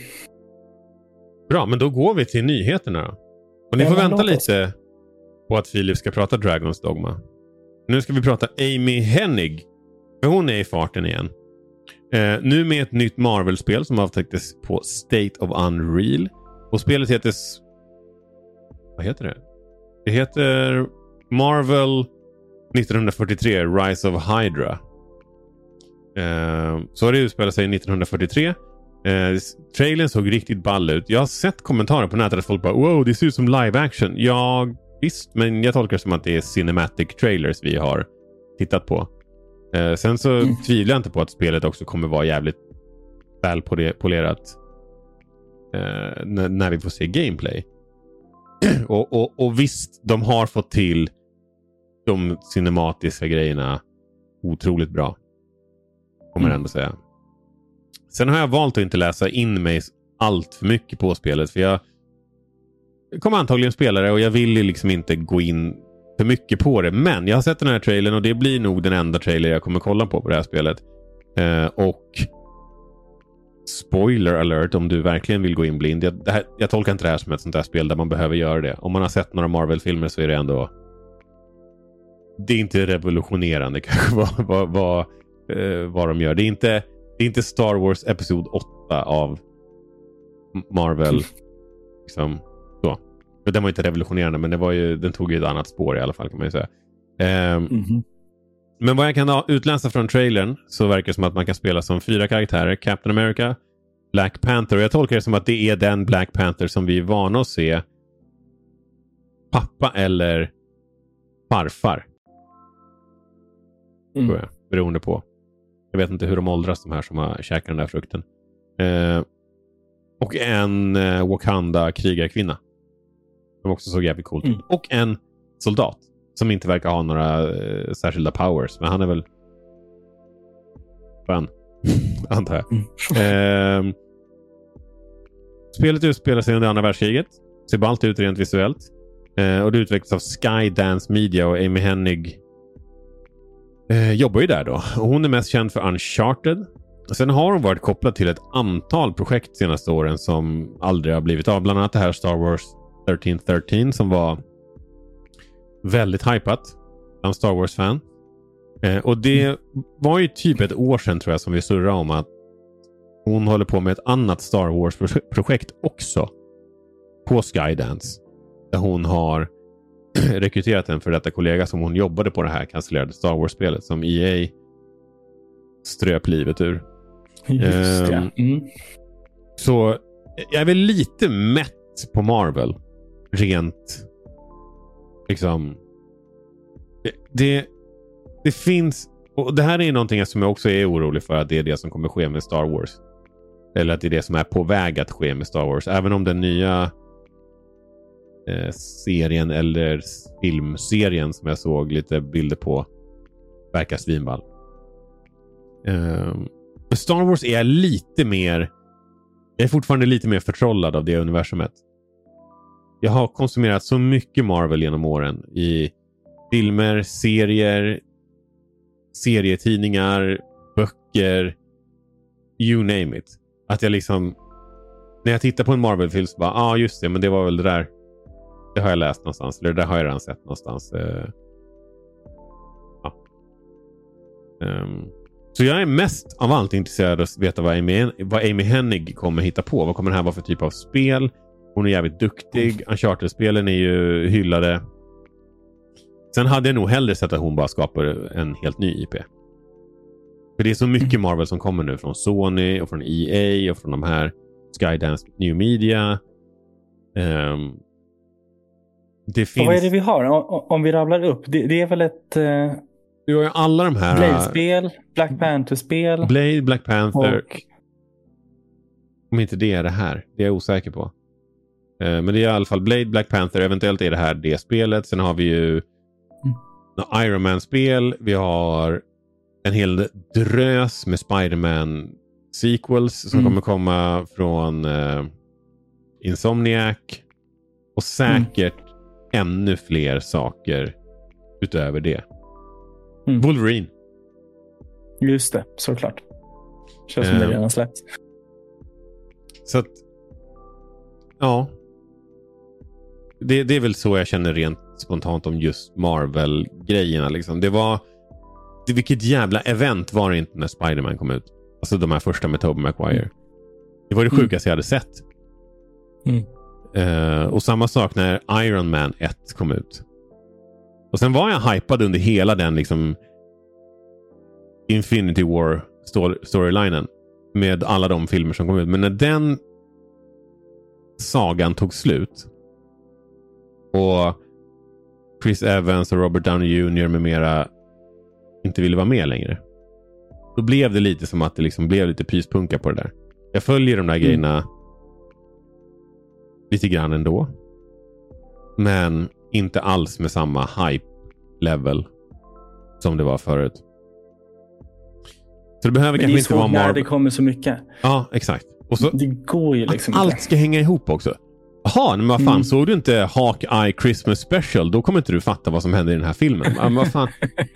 Speaker 1: Bra, men då går vi till nyheterna då. Och ni ja, får vänta lite oss. På att Filip ska prata Dragon's Dogma. Nu ska vi prata Amy Hennig. För hon är i farten igen. Eh, nu med ett nytt Marvel-spel som avtäcktes på State of Unreal. Och spelet heter... Vad heter det? Det heter Marvel nittonhundrafyrtiotre Rise of Hydra. Eh, så har det utspelat sig nittonhundrafyrtiotre. Eh, trailern såg riktigt ball ut. Jag har sett kommentarer på nätet att folk bara wow, det ser ut som live action. Ja, visst, men jag tolkar det som att det är cinematic trailers vi har tittat på. Eh, sen så mm. tvivlar jag inte på att spelet också kommer vara jävligt väl polerat eh, n- när vi får se gameplay. och, och, och visst, de har fått till de cinematiska grejerna otroligt bra. Kommer mm. jag ändå säga. Sen har jag valt att inte läsa in mig allt för mycket på spelet. För jag kommer antagligen spela det och jag vill liksom inte gå in för mycket på det. Men jag har sett den här trailern och det blir nog den enda trailer jag kommer kolla på på det här spelet. Eh, och spoiler alert om du verkligen vill gå in blind. Jag, det här, jag tolkar inte det här som ett sånt där spel där man behöver göra det. Om man har sett några Marvel-filmer så är det ändå... Det är inte revolutionerande kanske vad, vad, vad, eh, vad de gör. Det är inte... Det är inte Star Wars Episod åtta av Marvel. Liksom, så. Den var inte revolutionerande, men det var ju, den tog ju ett annat spår i alla fall kan man ju säga. Um, mm-hmm. Men vad jag kan utläsa från trailern så verkar det som att man kan spela som fyra karaktärer. Captain America, Black Panther. Och jag tolkar det som att det är den Black Panther som vi är vana att se. Pappa eller farfar. Mm. Tror jag, beroende på. Jag vet inte hur de åldras, de här som har käkat den där frukten. Eh, och en eh, Wakanda-krigarkvinna. Som också såg jävligt coolt. Mm. Och en soldat. Som inte verkar ha några eh, särskilda powers. Men han är väl... Fan. Antar jag. Mm. Eh, spelet utspelar sig under andra världskriget. Ser ballt ut rent visuellt. Eh, och det utvecklas av Skydance Media och Amy Hennig eh, jobbar ju där då. Och hon är mest känd för Uncharted. Sen har hon varit kopplad till ett antal projekt senaste åren som aldrig har blivit av. Bland annat det här Star Wars tretton tretton som var väldigt hypat bland Star Wars-fan. Eh, och det var ju typ ett år sedan tror jag som vi surrade om att hon håller på med ett annat Star Wars-projekt också på Skydance. Där hon har rekryterat en för detta kollega som hon jobbade på det här cancellerade Star Wars-spelet som E A ströp livet ur.
Speaker 2: Just det. Mm.
Speaker 1: Så jag är väl lite mätt på Marvel. Rent liksom det, det, det finns, och det här är någonting som jag också är orolig för att det är det som kommer ske med Star Wars. Eller att det är det som är på väg att ske med Star Wars. Även om den nya eh, serien eller filmserien som jag såg lite bilder på verkar svinball. Um, för Star Wars är jag lite mer jag är fortfarande lite mer förtrollad av det universumet. Jag har konsumerat så mycket Marvel genom åren i filmer, serier, serietidningar, böcker, you name it. Att jag liksom när jag tittar på en Marvel-film så bara, ja ah, just det, men det var väl det där det har jag läst någonstans, eller det där har jag redan sett någonstans. Uh, ja. Um, Så jag är mest av allt intresserad av att veta vad Amy, vad Amy Hennig kommer hitta på. Vad kommer det här vara för typ av spel? Hon är jävligt duktig. Uncharted-spelen är ju hyllade. Sen hade jag nog hellre sett att hon bara skapar en helt ny I P. För det är så mycket Marvel som kommer nu. Från Sony och från E A och från de här Skydance New Media. Um, det finns...
Speaker 2: Vad är det vi har? Om, om vi rabblar upp. Det, det är väl ett... Uh...
Speaker 1: Du har ju alla de här...
Speaker 2: Blade-spel, Black Panther-spel.
Speaker 1: Blade, Black Panther. Och... Om inte det är det här. Det är jag osäker på. Uh, men det är i alla fall Blade, Black Panther. Eventuellt är det här det spelet. Sen har vi ju mm. Iron Man-spel. Vi har en hel drös med Spider-Man sequels som mm. kommer komma från uh, Insomniac. Och säkert mm. ännu fler saker utöver det. Mm. Wolverine.
Speaker 2: Just det, såklart. Känns som um, det redan släppt.
Speaker 1: Så att ja. Det, det är väl så jag känner rent spontant om just Marvel-grejerna liksom. Det var det, vilket jävla event var det inte när Spider-Man kom ut. Alltså de här första med Tobey Maguire. Mm. Det var det sjukaste mm. jag hade sett. Mm. Uh, och samma sak när Iron Man ett kom ut. Och sen var jag hypad under hela den liksom Infinity War storylinen med alla de filmer som kom ut. Men när den sagan tog slut och Chris Evans och Robert Downey junior med mera inte ville vara med längre, då blev det lite som att det liksom blev lite pyspunka på det där. Jag följer de där mm. grejerna lite grann ändå. Men inte alls med samma hype level som det var förut. Så det behöver
Speaker 2: men
Speaker 1: kanske
Speaker 2: det
Speaker 1: inte vara Marvel.
Speaker 2: Det kommer så mycket.
Speaker 1: Ja, exakt. Och så
Speaker 2: det går ju liksom
Speaker 1: allt inte. Ska hänga ihop också. Jaha, men vad fan, mm. såg du inte Hawkeye Christmas Special? Då kommer inte du fatta vad som händer i den här filmen. Men vad fan.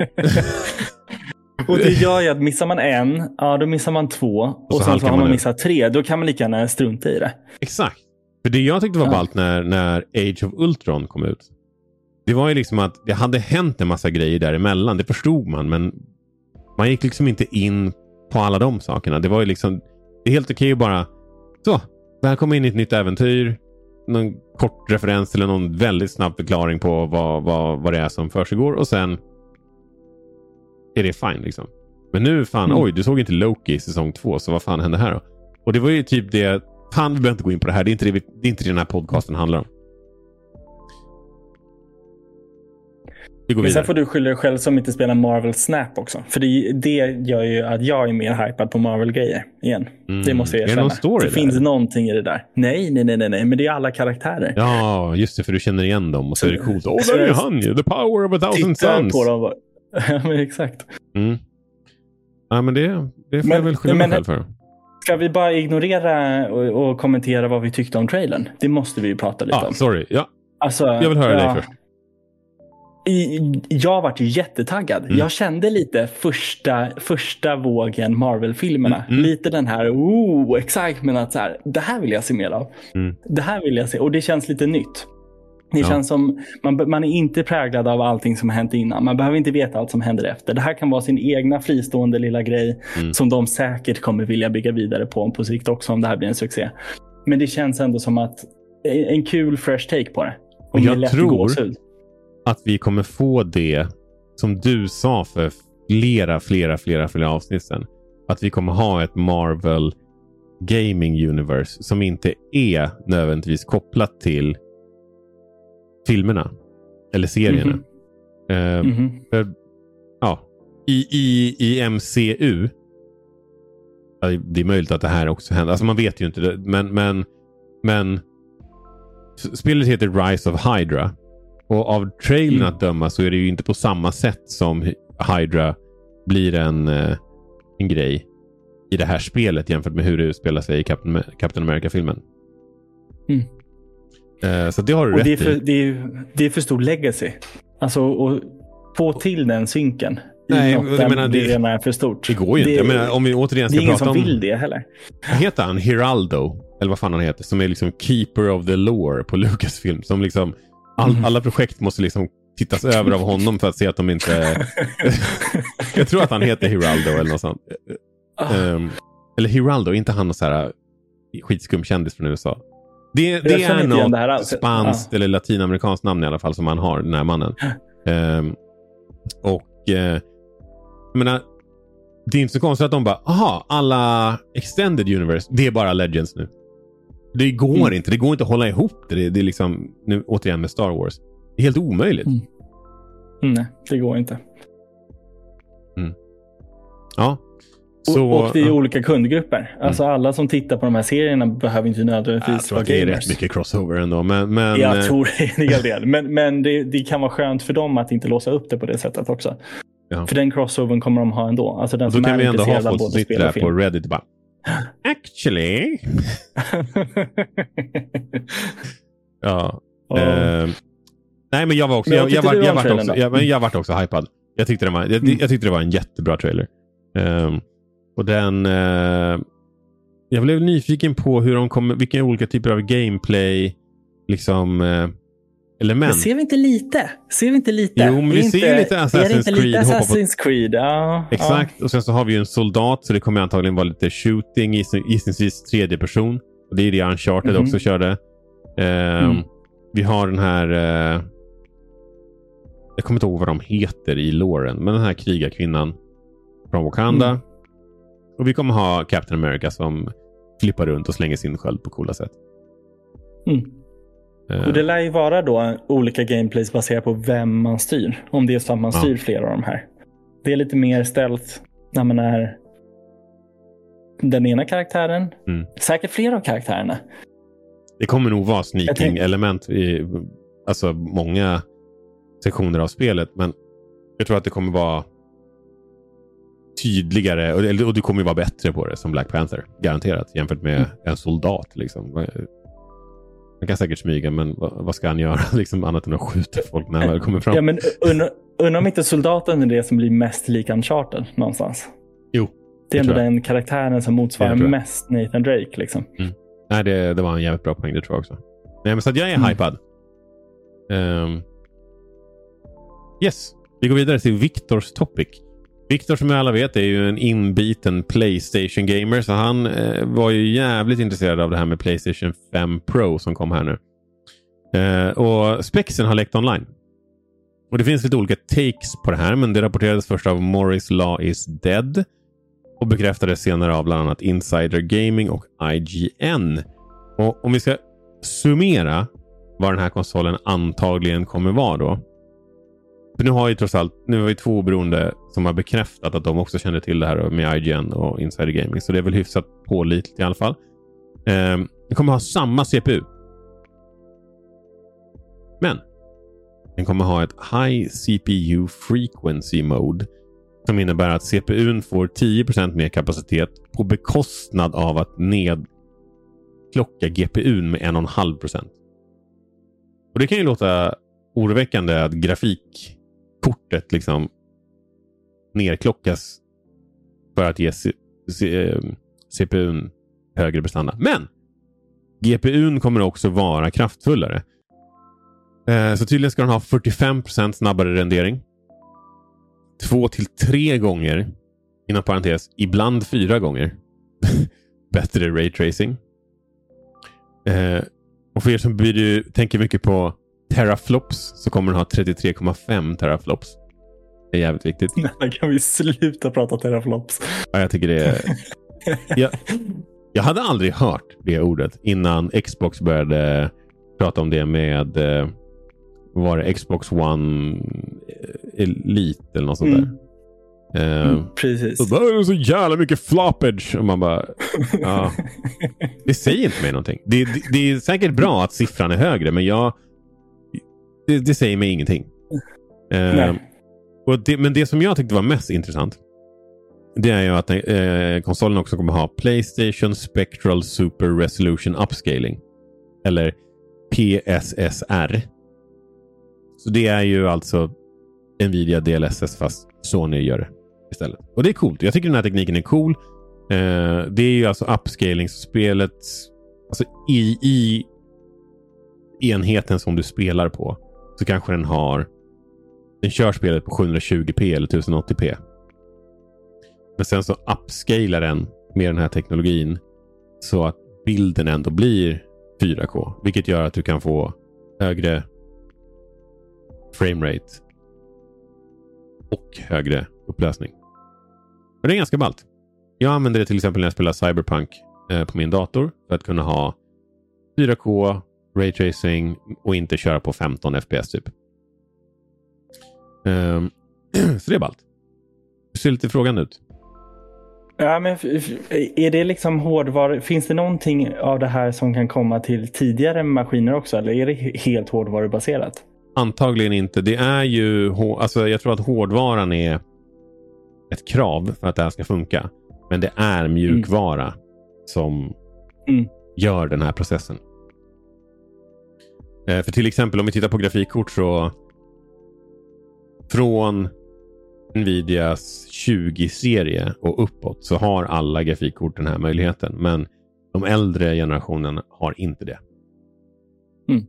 Speaker 2: Och det gör ju att missar man en, ja då missar man två. Och, och sen så har man, man missat tre. Då kan man lika gärna strunta i det.
Speaker 1: Exakt. För det jag tyckte var ja. ballt när, när Age of Ultron kom ut. Det var ju liksom att det hade hänt en massa grejer däremellan. Det förstod man, men man gick liksom inte in på alla de sakerna. Det var ju liksom, det är helt okej att bara så, välkommen in i ett nytt äventyr. Någon kort referens eller någon väldigt snabb förklaring på vad, vad, vad det är som försiggår. Och sen är det fine liksom. Men nu fan, mm. oj, du såg inte Loki i säsong två, så vad fan hände här då? Och det var ju typ det, fan vi behöver inte gå in på det här. Det är inte det, det, är inte det den här podcasten handlar om. Vi går
Speaker 2: Men
Speaker 1: vidare.
Speaker 2: sen får du skylla dig själv som inte spelar Marvel Snap också. För det, det gör ju att jag är mer hypad på Marvel-grejer igen.
Speaker 1: Mm.
Speaker 2: Det måste jag
Speaker 1: Är det
Speaker 2: erkänna.
Speaker 1: någon story
Speaker 2: det
Speaker 1: där?
Speaker 2: finns någonting i det där. Nej, nej, nej, nej, nej. Men det är alla karaktärer.
Speaker 1: Ja, just det, för du känner igen dem och så är det coolt. Åh,
Speaker 2: Så
Speaker 1: där är
Speaker 2: jag
Speaker 1: han ju. The power of a thousand
Speaker 2: Tittar
Speaker 1: suns.
Speaker 2: på dem. bara- Ja, men exakt.
Speaker 1: Mm. Ja, men det, det får
Speaker 2: Men-
Speaker 1: jag väl skylla mig
Speaker 2: men-
Speaker 1: själv för.
Speaker 2: Ska vi bara ignorera och, och kommentera vad vi tyckte om trailern? Det måste vi ju prata lite
Speaker 1: Ah,
Speaker 2: om.
Speaker 1: sorry. Ja,
Speaker 2: Alltså,
Speaker 1: jag vill höra
Speaker 2: ja,
Speaker 1: dig först.
Speaker 2: i- Jag vart ju jättetaggad.
Speaker 1: Mm.
Speaker 2: Jag kände lite första, första vågen Marvel-filmerna.
Speaker 1: Mm, mm.
Speaker 2: Lite den här oh, excitement att så här, det här vill jag se mer av.
Speaker 1: Mm.
Speaker 2: Det här vill jag se. Och det känns lite nytt. Det
Speaker 1: Ja.
Speaker 2: känns som man, man är inte präglad av allting som har hänt innan. Man behöver inte veta allt som händer efter. Det här kan vara sin egna fristående lilla grej
Speaker 1: Mm.
Speaker 2: som de säkert kommer vilja bygga vidare på på sikt också om det här blir en succé. Men det känns ändå som att en kul fresh take på det. Och
Speaker 1: Jag
Speaker 2: med lätt
Speaker 1: tror-
Speaker 2: gåshud.
Speaker 1: Att vi kommer få det som du sa för flera, flera, flera, flera avsnitt sedan. Att vi kommer ha ett Marvel Gaming Universe som inte är nödvändigtvis kopplat till filmerna eller serierna.
Speaker 2: Mhm.
Speaker 1: Eh,
Speaker 2: Mhm.
Speaker 1: för, ja, i, i, i M C U, ja, det är möjligt att det här också händer. Alltså man vet ju inte det, men, men, men spelet heter Rise of Hydra. Och av trailern
Speaker 2: Mm.
Speaker 1: att döma så är det ju inte på samma sätt som Hydra blir en, eh, en grej i det här spelet jämfört med hur det spelar sig i Captain, Captain America-filmen.
Speaker 2: Mm.
Speaker 1: Eh, så det har du
Speaker 2: Och
Speaker 1: rätt
Speaker 2: det är, för,
Speaker 1: i.
Speaker 2: det, är, det är för stor legacy. Alltså att få till den synken. i
Speaker 1: Nej,
Speaker 2: något
Speaker 1: jag
Speaker 2: där
Speaker 1: menar, det-
Speaker 2: det redan är för stort.
Speaker 1: Det går ju
Speaker 2: det,
Speaker 1: inte. Jag menar, om vi återigen
Speaker 2: det
Speaker 1: ska
Speaker 2: är ingen
Speaker 1: prata
Speaker 2: som
Speaker 1: om...
Speaker 2: vill det heller.
Speaker 1: Vad heter han? Heraldo. Eller vad fan han heter. Som är liksom Keeper of the Lore på Lucasfilm. Som liksom... All,
Speaker 2: Mm.
Speaker 1: alla projekt måste liksom tittas över av honom för att se att de inte... Jag tror att han heter Heraldo eller något sånt. Um, eller Heraldo, inte han någon så här skitskum kändis från U S A. Det, det
Speaker 2: känner
Speaker 1: är
Speaker 2: inte igen
Speaker 1: något
Speaker 2: det här alls.
Speaker 1: spanskt eller latinamerikanskt namn i alla fall som han har, den här mannen. Um, och uh, jag menar, det är inte så konstigt att de bara, aha, alla Extended Universe, det är bara Legends nu. Det går
Speaker 2: Mm.
Speaker 1: inte, det går inte att hålla ihop det. Det, det är liksom, nu återigen med Star Wars. Det är helt omöjligt.
Speaker 2: Mm. Mm, nej, det går inte.
Speaker 1: Ja.
Speaker 2: Och,
Speaker 1: Så,
Speaker 2: och det är
Speaker 1: ja.
Speaker 2: olika kundgrupper. Alltså alla som tittar på de här serierna behöver inte
Speaker 1: Jag
Speaker 2: nödvändigtvis
Speaker 1: tror
Speaker 2: vara
Speaker 1: att det är
Speaker 2: gamers.
Speaker 1: rätt mycket crossover ändå. Men, men,
Speaker 2: Jag
Speaker 1: eh,
Speaker 2: tror det är en hel del. Men, men det, det kan vara skönt för dem att inte låsa upp det på det sättet också.
Speaker 1: Ja.
Speaker 2: För den crossovern kommer de ha ändå. Alltså den
Speaker 1: och då
Speaker 2: som
Speaker 1: kan
Speaker 2: är
Speaker 1: vi ändå ha
Speaker 2: intresserad av
Speaker 1: folk som
Speaker 2: både
Speaker 1: sitter
Speaker 2: spel
Speaker 1: där
Speaker 2: och
Speaker 1: på
Speaker 2: film.
Speaker 1: Reddit och bara actually. Ja.
Speaker 2: Och-
Speaker 1: Eh, nej, men jag var också
Speaker 2: Men
Speaker 1: jag,
Speaker 2: vad
Speaker 1: jag,
Speaker 2: tyckte
Speaker 1: var,
Speaker 2: du
Speaker 1: jag,
Speaker 2: om
Speaker 1: var
Speaker 2: trailern
Speaker 1: också
Speaker 2: då?
Speaker 1: jag, men jag vart också hypad. Jag tyckte det var jag,
Speaker 2: Mm.
Speaker 1: jag tyckte det var en jättebra trailer. Ehm, och den eh, jag blev nyfiken på hur de kommer, vilka olika typer av gameplay liksom eh, element.
Speaker 2: Men ser vi inte lite? Ser vi inte lite?
Speaker 1: Jo, men
Speaker 2: Är
Speaker 1: vi
Speaker 2: inte,
Speaker 1: ser ju lite
Speaker 2: är det
Speaker 1: Assassin's
Speaker 2: inte lite
Speaker 1: Creed hoppa på-
Speaker 2: Assassin's Creed? Ja,
Speaker 1: Exakt, och sen så har vi ju en soldat så det kommer antagligen vara lite shooting, giss- gissningsvis tredje person. Och det är det Uncharted
Speaker 2: Mhm.
Speaker 1: också körde. Ehm,
Speaker 2: Mm.
Speaker 1: Vi har den här eh, jag kommer inte ihåg vad de heter i loren, men den här krigarkvinnan från Wakanda.
Speaker 2: Mm.
Speaker 1: Och vi kommer ha Captain America som flippar runt och slänger sin sköld på coola sätt.
Speaker 2: Mm.
Speaker 1: Ehm,
Speaker 2: Och det lär ju vara då olika gameplays baserat på vem man styr. Om det är så att man
Speaker 1: Ja.
Speaker 2: styr flera av de här. Det är lite mer ställt när man är den ena karaktären.
Speaker 1: Mm.
Speaker 2: Säkert flera av karaktärerna.
Speaker 1: Det kommer nog vara
Speaker 2: Jag tänk-
Speaker 1: sneaking-element i alltså många sektioner av spelet, men jag tror att det kommer vara tydligare och, eller- och du kommer ju vara bättre på det som Black Panther, garanterat, jämfört med
Speaker 2: Mm.
Speaker 1: en soldat liksom. Han kan säkert smyga, men vad, vad ska han göra liksom, annat än att skjuta folk när han väl kommer fram?
Speaker 2: Ja, men undrar undra om inte soldaten är det som blir mest lik Uncharted någonstans.
Speaker 1: Jo,
Speaker 2: Det är
Speaker 1: det
Speaker 2: ändå
Speaker 1: tror jag.
Speaker 2: den karaktären som
Speaker 1: Det
Speaker 2: motsvarar
Speaker 1: tror jag.
Speaker 2: mest Nathan Drake. Liksom.
Speaker 1: Nej, det, det var en jävligt bra poäng, det tror jag också. Nej, men så att jag är
Speaker 2: Mm.
Speaker 1: hypad. Ehm, yes, vi går vidare till Victors topic. Victor, som alla vet, är ju en inbiten PlayStation-gamer, så han eh, var ju jävligt intresserad av det här med PlayStation fem Pro som kom här nu. Eh, och spexen har läckt online. Och det finns lite olika takes på det här, men det rapporterades först av Morris Law is Dead och bekräftades senare av bland annat Insider Gaming och I G N. Och om vi ska summera vad den här konsolen antagligen kommer vara då, För nu har ju trots allt, nu har vi två oberoende som har bekräftat att de också känner till det här med I G N och Insider Gaming. Så det är väl hyfsat pålitligt i alla fall. Eh, den kommer ha samma C P U. Men den kommer ha ett High C P U Frequency Mode som innebär att C P U:n får tio procent mer kapacitet på bekostnad av att nedklocka G P U:n med en komma fem procent. Och det kan ju låta oroväckande att grafikkortet liksom nerklockas för att ge C- C- C P U:n högre prestanda. Men G P U:n kommer också vara kraftfullare. Eh, så tydligen ska den ha fyrtiofem procent snabbare rendering. Två till tre gånger, inom parentes, ibland fyra gånger bättre raytracing. Eh, och för er som blir, tänker mycket på teraflops så kommer den ha trettiotre komma fem teraflops. Det är jävligt viktigt.
Speaker 2: Nej, kan vi sluta prata teraflops?
Speaker 1: Ja, jag tycker det är... jag, jag hade aldrig hört det ordet innan Xbox började prata om det med eh, var det Xbox One Elite eller något sånt där.
Speaker 2: Mm.
Speaker 1: Uh,
Speaker 2: mm, precis.
Speaker 1: Och där är så jävla mycket floppage. Och man bara, ja. Det säger inte mig någonting. Det, det, det är säkert bra att siffran är högre, men jag det, det säger mig ingenting. Uh, och det, men det som jag tyckte var mest intressant, det är ju att uh, konsolen också kommer ha PlayStation Spectral Super Resolution Upscaling. Eller P S S R. Så det är ju alltså Nvidia D L S S fast Sony gör det istället. Och det är coolt. Jag tycker den här tekniken är cool. Eh, det är ju alltså upscaling-spelet alltså i, i enheten som du spelar på så kanske den har den kör spelet på sjuhundratjugo p eller tusen åttio p. Men sen så upscalar den med den här teknologin så att bilden ändå blir fyra K, vilket gör att du kan få högre framerate och högre upplösning. Och det är ganska ballt. Jag använder det till exempel när jag spelar Cyberpunk eh, på min dator för att kunna ha fyra K, raytracing och inte köra på femton F P S typ. Um, så det är ballt. Hur ser lite frågan ut?
Speaker 2: Ja, men är det liksom hårdvara? Finns det någonting av det här som kan komma till tidigare maskiner också? Eller är det helt hårdvarubaserat?
Speaker 1: Antagligen inte. Det är ju, alltså jag tror att hårdvaran är ett krav för att det här ska funka. Men det är mjukvara mm. som mm. gör den här processen. Eh, för till exempel om vi tittar på grafikkort så från Nvidias tjugo-serie och uppåt så har alla grafikkort den här möjligheten. Men de äldre generationerna har inte det.
Speaker 2: Mm.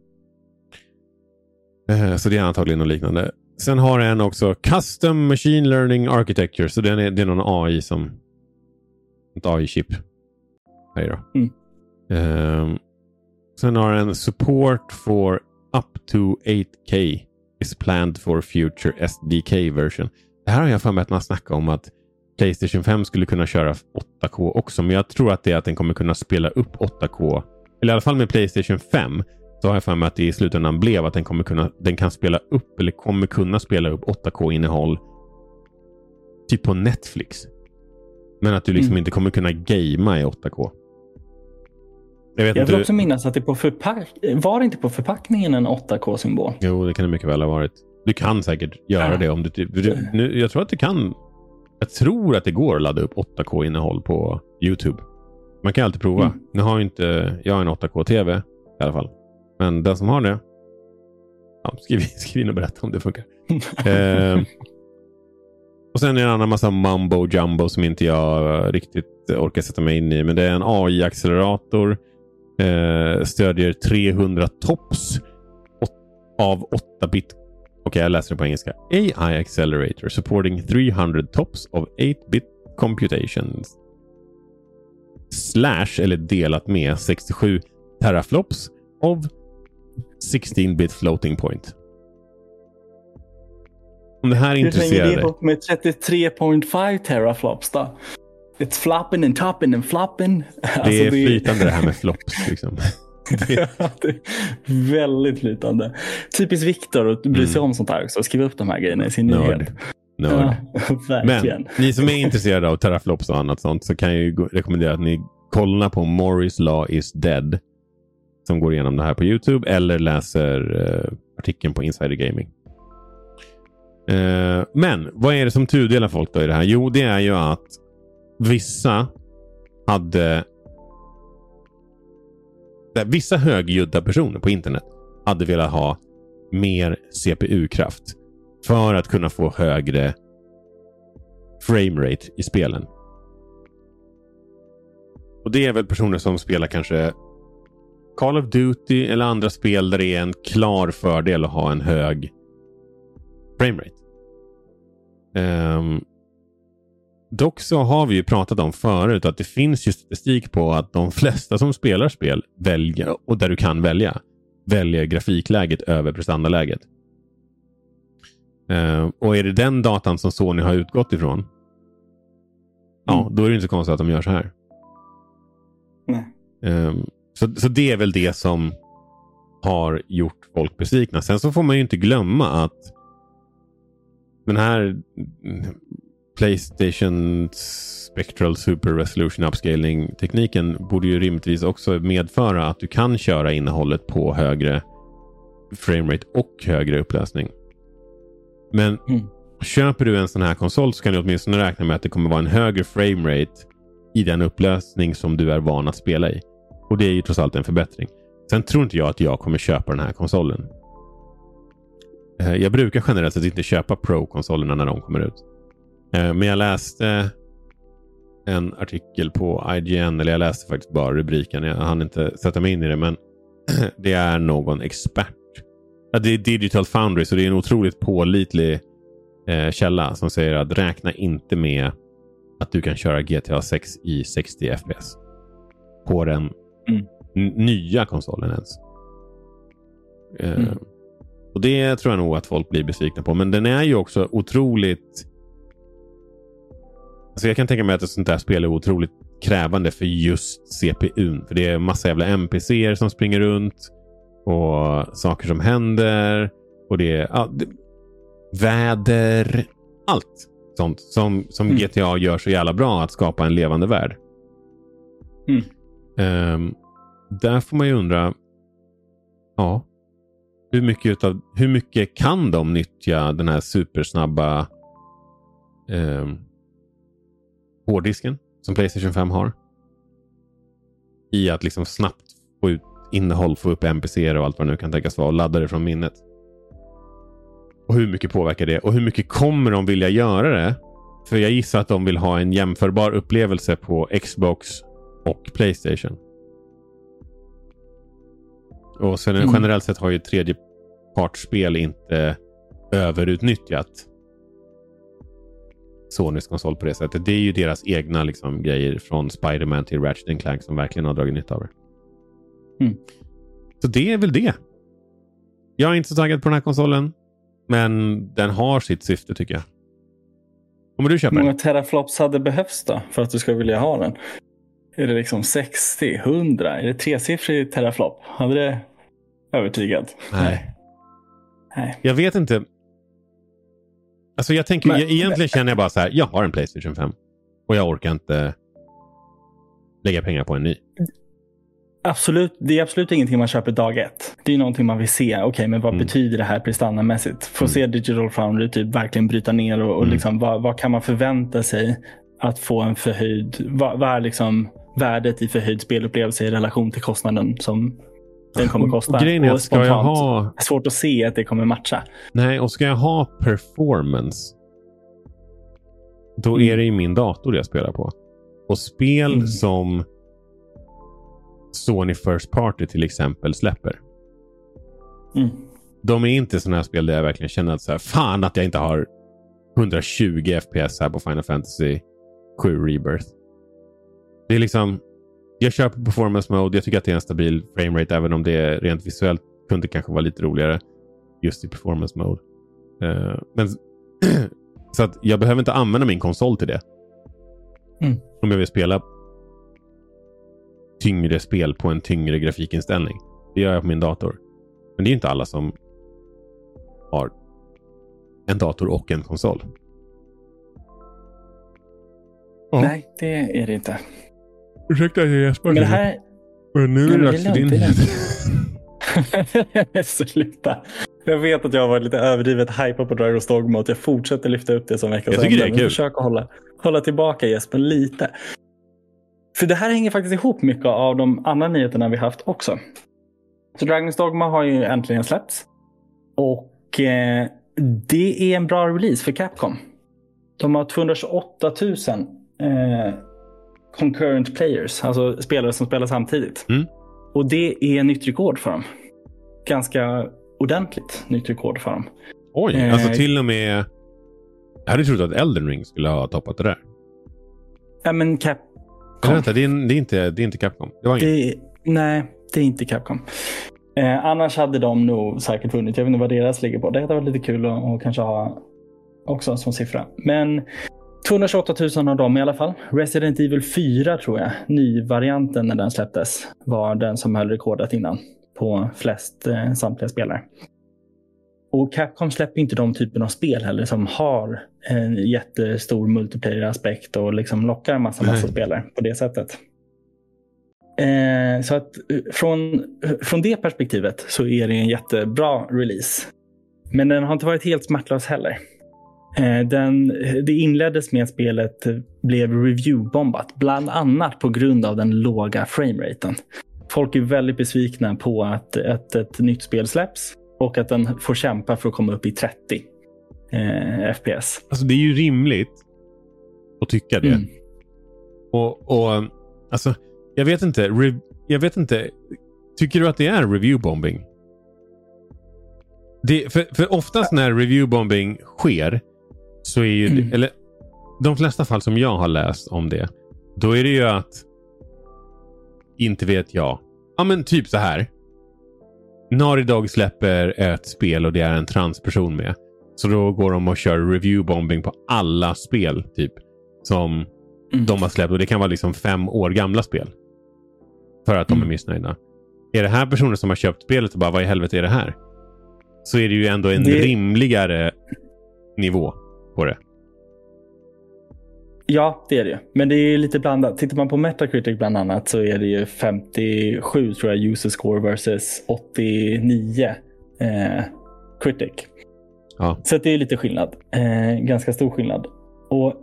Speaker 1: Så det är antagligen något liknande. Sen har den också Custom Machine Learning Architecture. Så det är, det är någon A I som ett A I-chip. Här då.
Speaker 2: Mm.
Speaker 1: Um, sen har den Support for up to eight K is planned for future S D K version. Det här har jag för mig att man snackar om att PlayStation fem skulle kunna köra åtta K också. Men jag tror att det är att den kommer kunna spela upp åtta K. Eller i alla fall med PlayStation fem. Så har jag för mig att det i slutändan blev att den kommer kunna, den kan spela upp eller kommer kunna spela upp åtta K-innehåll typ på Netflix. Men att du liksom mm. inte kommer kunna gamea i åtta K. Jag, vet
Speaker 2: jag
Speaker 1: inte
Speaker 2: vill också minnas att det på förpack... var det inte på förpackningen en åtta K-symbol?
Speaker 1: Jo, det kan det mycket väl ha varit. Du kan säkert göra ja. det om du, du nu, jag tror att du kan jag tror att det går att ladda upp åtta K-innehåll på YouTube. Man kan alltid prova. Mm. Nu har ju inte jag en åtta K-tv i alla fall. Men den som har det, ja, skriv, skriv in och berätta om det funkar. eh, och sen är det en annan massa mumbo jumbo som inte jag riktigt orkar sätta mig in i. Men det är en A I-accelerator. Eh, stödjer trehundra tops av åtta bit. Okej, okay, jag läser det på engelska. A I accelerator supporting three hundred tops of eight bit computations. Slash, eller delat med sextiosju teraflops of sixteen bit floating point. Om det här är intresserade...
Speaker 2: Hur hänger det ihop med trettiotre komma fem teraflops då? It's flopping and topping and flopping.
Speaker 1: Det alltså är det... flytande det här med flops liksom.
Speaker 2: det är väldigt flytande. Typiskt Viktor att bry sig mm. om sånt här också. Skriva upp de här grejerna i sin Nörd. nyhet.
Speaker 1: Nörd. Ja, men ni som är intresserade av teraflops och annat sånt så kan jag ju rekommendera att ni kollar på Morris Law is Dead som går igenom det här på YouTube eller läser uh, artikeln på Insider Gaming. Uh, men vad är det som tudelar folk då i det här? Jo, det är ju att vissa hade vissa högljudda personer på internet hade velat ha mer C P U-kraft för att kunna få högre framerate i spelen. Och det är väl personer som spelar kanske Call of Duty eller andra spel där det är en klar fördel att ha en hög framerate. Um, dock så har vi ju pratat om förut att det finns ju statistik på att de flesta som spelar spel väljer, och där du kan välja, väljer grafikläget över prestandaläget. Uh, och är det den datan som Sony har utgått ifrån, mm. ja, då är det inte så konstigt att de gör så här.
Speaker 2: Nej.
Speaker 1: Um, så, så det är väl det som har gjort folk besvikna. Sen så får man ju inte glömma att den här PlayStation Spectral Super Resolution Upscaling tekniken borde ju rimligtvis också medföra att du kan köra innehållet på högre framerate och högre upplösning. Men mm. köper du en sån här konsol så kan du åtminstone räkna med att det kommer vara en högre framerate i den upplösning som du är van att spela i. Och det är ju trots allt en förbättring. Sen tror inte jag att jag kommer köpa den här konsolen. Jag brukar generellt sett inte köpa Pro-konsolerna när de kommer ut. Men jag läste en artikel på I G N, eller jag läste faktiskt bara rubriken. Jag hann inte sätta mig in i det, men det är någon expert. Det är Digital Foundry, så det är en otroligt pålitlig eh, källa som säger att räkna inte med att du kan köra G T A sex i sextio F P S på den mm. n- nya konsolen ens. Eh, mm. Och det tror jag nog att folk blir besvikna på. Men den är ju också otroligt... Alltså jag kan tänka mig att ett sånt där spel är otroligt krävande för just C P U:n. För det är massa jävla N P C:er som springer runt. Och saker som händer. Och det är ja, det, väder. Allt sånt som, som mm. G T A gör så jävla bra att skapa en levande värld.
Speaker 2: Mm.
Speaker 1: Um, där får man ju undra... Ja... Hur mycket, utav, hur mycket kan de nyttja den här supersnabba eh, hårddisken som PlayStation fem har? I att liksom snabbt få ut innehåll, få upp N P C:er och allt vad det nu kan tänkas vara och ladda det från minnet. Och hur mycket påverkar det? Och hur mycket kommer de vilja göra det? För jag gissar att de vill ha en jämförbar upplevelse på Xbox och PlayStation. Och sen mm. generellt sett har ju tredjepartsspel inte överutnyttjat Sonys konsol på det sättet. Det är ju deras egna liksom, grejer från Spider-Man till Ratchet and Clank som verkligen har dragit nytta av det.
Speaker 2: Mm.
Speaker 1: Så det är väl det. Jag är inte så taggad på den här konsolen, men den har sitt syfte tycker jag. Kommer du köpa den?
Speaker 2: Hur många teraflops hade behövts då för att du ska vilja ha den? Är det liksom sextio, hundra? Är det tresiffrig teraflop? Hade det övertygat?
Speaker 1: Nej.
Speaker 2: Nej.
Speaker 1: Jag vet inte. Alltså jag tänker, men, jag, egentligen men, känner jag bara så här, jag har en PlayStation fem. Och jag orkar inte lägga pengar på en ny.
Speaker 2: Absolut, det är absolut ingenting man köper dag ett. Det är någonting man vill se. Okej, okay, men vad mm. betyder det här prestandamässigt? Få mm. se Digital Foundry typ verkligen bryta ner och, och mm. liksom, vad, vad kan man förvänta sig att få en förhöjd, vad, vad är liksom värdet i förhöjd spelupplevelse i relation till kostnaden som den kommer kosta?
Speaker 1: Och grejen är att ska jag ha...
Speaker 2: Det är svårt att se att det kommer matcha.
Speaker 1: Nej, och ska jag ha performance då är det i min dator jag spelar på. Och spel mm. som Sony First Party till exempel släpper.
Speaker 2: Mm.
Speaker 1: De är inte sådana här spel där jag verkligen känner att så här, fan att jag inte har hundratjugo F P S här på Final Fantasy sju Rebirth. Det är liksom, jag kör på performance mode, jag tycker att det är en stabil framerate även om det rent visuellt kunde kanske vara lite roligare just i performance mode. Uh, men så att jag behöver inte använda min konsol till det.
Speaker 2: Mm.
Speaker 1: Om jag vill spela tyngre spel på en tyngre grafikinställning. Det gör jag på min dator. Men det är ju inte alla som har en dator och en konsol.
Speaker 2: Oh. Nej, det är det inte.
Speaker 1: Ursäkta att jag Jesper.
Speaker 2: Men det här...
Speaker 1: Men nu är det dags för din...
Speaker 2: Sluta. Jag vet att jag har varit lite överdrivet hypad på Dragon's Dogma och att jag fortsätter lyfta upp det som veckans
Speaker 1: Jag tycker det är kul.
Speaker 2: Försöka hålla, hålla tillbaka Jesper lite. För det här hänger faktiskt ihop mycket av de andra nyheterna vi haft också. Så Dragon's Dogma har ju äntligen släppts. Och eh, det är en bra release för Capcom. De har tvåhundratjugoåtta tusen eh, concurrent players. Alltså spelare som spelar samtidigt.
Speaker 1: Mm.
Speaker 2: Och det är nytt rekord för dem. Ganska ordentligt nytt rekord för dem.
Speaker 1: Oj, eh, alltså till och med... Jag hade trott att Elden Ring skulle ha toppat det där.
Speaker 2: Ja, men Capcom...
Speaker 1: Vänta, det, är, det, är inte, det är inte Capcom. Det var
Speaker 2: det, nej, det är inte Capcom. Eh, annars hade de nog säkert vunnit. Jag vet inte vad deras ligger på. Det hade varit lite kul att, att kanske ha också som siffra. Men tvåhundratjugoåtta tusen av dem i alla fall. Resident Evil fyra tror jag, nyvarianten när den släpptes, var den som höll rekordet innan på flest eh, samtliga spelare. Och Capcom släpper inte de typen av spel heller som har en jättestor multiplayer-aspekt och liksom lockar en massa, massa spelare på det sättet. Eh, så att från, från det perspektivet så är det en jättebra release. Men den har inte varit helt smärtlös heller. Eh, den, det inleddes med att spelet blev review-bombat, bland annat på grund av den låga frameraten. Folk är väldigt besvikna på att ett, ett nytt spel släpps och att den får kämpa för att komma upp i trettio eh, F P S.
Speaker 1: Alltså det är ju rimligt att tycka det. Mm. Och, och alltså, jag vet inte, rev, jag vet inte, tycker du att det är review-bombing? Det, för, för oftast när review-bombing sker så är ju, mm. eller de flesta fall som jag har läst om det, då är det ju att inte vet jag. Ja men typ så här. Naughty Dog släpper ett spel och det är en transperson med. Så då går de och kör review-bombing på alla spel typ som mm. de har släppt. Och det kan vara liksom fem år gamla spel. För att de mm. är missnöjda. Är det här personer som har köpt spelet och bara, vad i helvete är det här? Så är det ju ändå en det... rimligare nivå på det.
Speaker 2: Ja, det är det. Men det är lite blandat. Tittar man på Metacritic bland annat så är det ju femtiosju tror jag user score versus åttionio eh, critic.
Speaker 1: Ja.
Speaker 2: Så det är lite skillnad. Eh, ganska stor skillnad. Och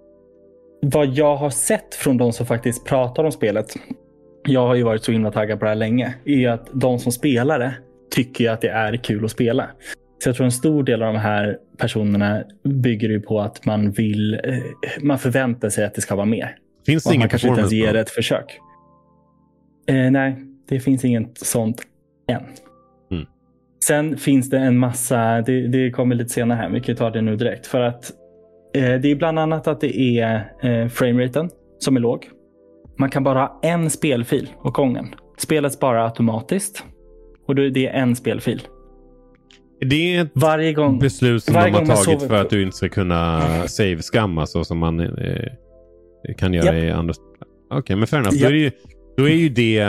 Speaker 2: vad jag har sett från de som faktiskt pratar om spelet, jag har ju varit så himla taggad på det här länge, är att de som spelar det tycker att det är kul att spela. Så jag tror en stor del av de här personerna bygger ju på att man vill, man förväntar sig att det ska vara mer.
Speaker 1: Finns det ingen
Speaker 2: man kanske inte ens ger
Speaker 1: då?
Speaker 2: ett försök. Eh, nej, det finns inget sånt än.
Speaker 1: Mm.
Speaker 2: Sen finns det en massa, det, det kommer lite senare här, vi kan ta det nu direkt. För att eh, det är bland annat att det är eh, frameraten som är låg. Man kan bara ha en spelfil åt gången. Spelet sparar automatiskt. Och det är en spelfil.
Speaker 1: Det är ett
Speaker 2: varje gång,
Speaker 1: beslut som
Speaker 2: varje
Speaker 1: de har tagit för
Speaker 2: på.
Speaker 1: att du inte ska kunna save-skamma så som man eh, kan göra yep. i andra... Okej, okay, men fair enough. Yep. Då, är det ju, då är ju det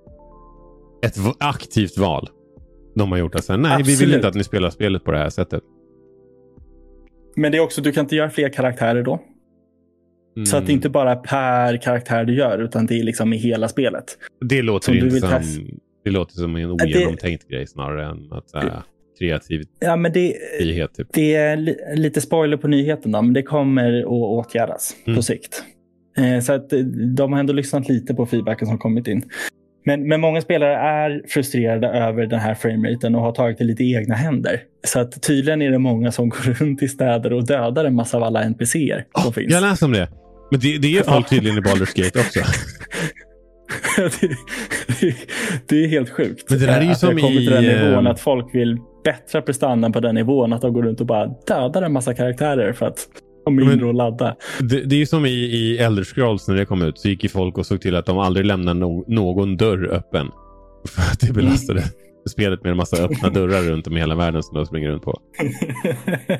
Speaker 1: ett aktivt val. De har gjort att säga, nej, Absolut. vi vill inte att ni spelar spelet på det här sättet.
Speaker 2: Men det är också, du kan inte göra fler karaktärer då. Mm. Så att det inte bara är per karaktär du gör, utan det är liksom i hela spelet.
Speaker 1: Det låter, inte som, det låter som en ogenomtänkt det... grej snarare än att... Äh, kreativ
Speaker 2: ja, men det,
Speaker 1: frihet, typ.
Speaker 2: Det är li, lite spoiler på nyheten då, men det kommer att åtgärdas mm. på sikt. Eh, så att de har ändå lyssnat lite på feedbacken som kommit in. Men, men många spelare är frustrerade över den här frameraten och har tagit det lite i egna händer. Så att tydligen är det många som går runt i städer och dödar en massa av alla N P C-er som
Speaker 1: oh,
Speaker 2: finns.
Speaker 1: Jag läste om det. Men det, det är folk tydligen i Baldur's Gate också.
Speaker 2: det, det, det är helt sjukt.
Speaker 1: Men det där är ju som
Speaker 2: i... till den nivån
Speaker 1: äh...
Speaker 2: att folk vill bättra prestandan på den nivån att de går runt och bara dödar en massa karaktärer för att de är mindre att ladda.
Speaker 1: Det, det är ju som i, i Elder Scrolls när det kom ut, så gick ju folk och såg till att de aldrig lämnar no, någon dörr öppen. För att det belastade mm. spelet med en massa öppna dörrar runt om i hela världen som de springer runt på.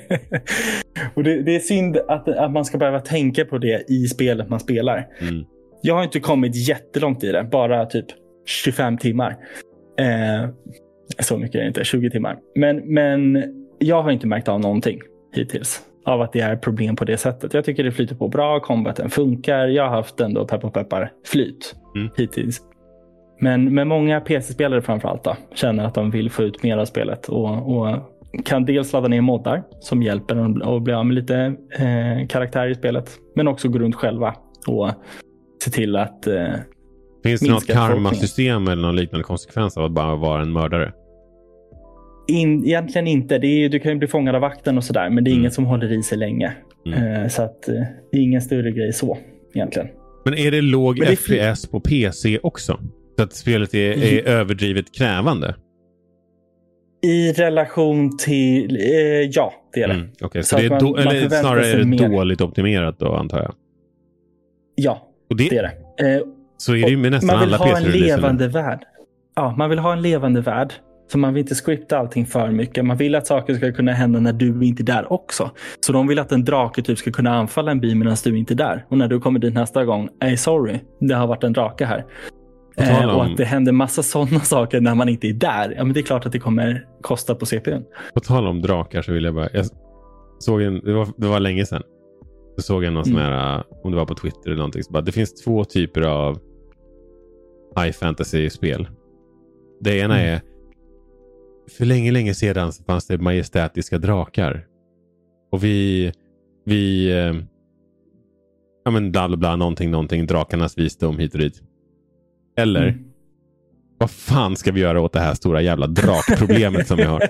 Speaker 2: Och det, det är synd att, att man ska behöva tänka på det i spelet man spelar.
Speaker 1: Mm.
Speaker 2: Jag har inte kommit jättelångt i det. Bara typ tjugofem timmar. Eh, så mycket är det inte. tjugo timmar. Men, men jag har inte märkt av någonting hittills. Av att det är problem på det sättet. Jag tycker det flyter på bra. Combaten funkar. Jag har haft ändå pepp och peppar flyt mm. hittills. Men med många P C-spelare framförallt då, känner att de vill få ut mer av spelet. Och, och kan dels ladda ner moddar som hjälper dem att bli av med lite eh, karaktär i spelet. Men också gå runt själva och se till att eh,
Speaker 1: finns det något karmasystem eller någon liknande konsekvens av att bara vara en mördare?
Speaker 2: In, egentligen inte. Det är, du kan ju bli fångad av vakten och sådär. Men det är mm. inget som håller i sig länge. Mm. Eh, så att eh, det är ingen större grej så egentligen.
Speaker 1: Men är det låg det F P S på P C också? Så att spelet är, är mm. överdrivet krävande? I
Speaker 2: relation till... Eh, ja, det är det. Mm,
Speaker 1: okay. Så, så det är do- man, eller man snarare är det mer. Dåligt optimerat då, antar jag?
Speaker 2: Ja, och det, det är det. Eh,
Speaker 1: så är det ju med nästan alla P C-releaser.
Speaker 2: Man vill ha en levande värld. Ja, man vill ha en levande värld. Så man vill inte scripta allting för mycket. Man vill att saker ska kunna hända när du inte är där också. Så de vill att en drake typ ska kunna anfalla en by medan du inte är där. Och när du kommer dit nästa gång, hey, sorry, det har varit en drake här. Eh, om... Och att det händer massa sådana saker när man inte är där. Ja, men det är klart att det kommer kosta på C P U.
Speaker 1: På tal om drakar så vill jag bara... Jag såg en, det, var, det var länge sedan. Så såg jag någon mm. sån här, om det var på Twitter eller någonting. Så bara, det finns två typer av high fantasy-spel. Det ena mm. är... För länge, länge sedan så fanns det majestätiska drakar. Och vi... Vi... Eh, ja men bla bla bla, någonting, någonting. Drakarnas visdom hit och dit. Eller, mm. vad fan ska vi göra åt det här stora jävla drakproblemet som vi har?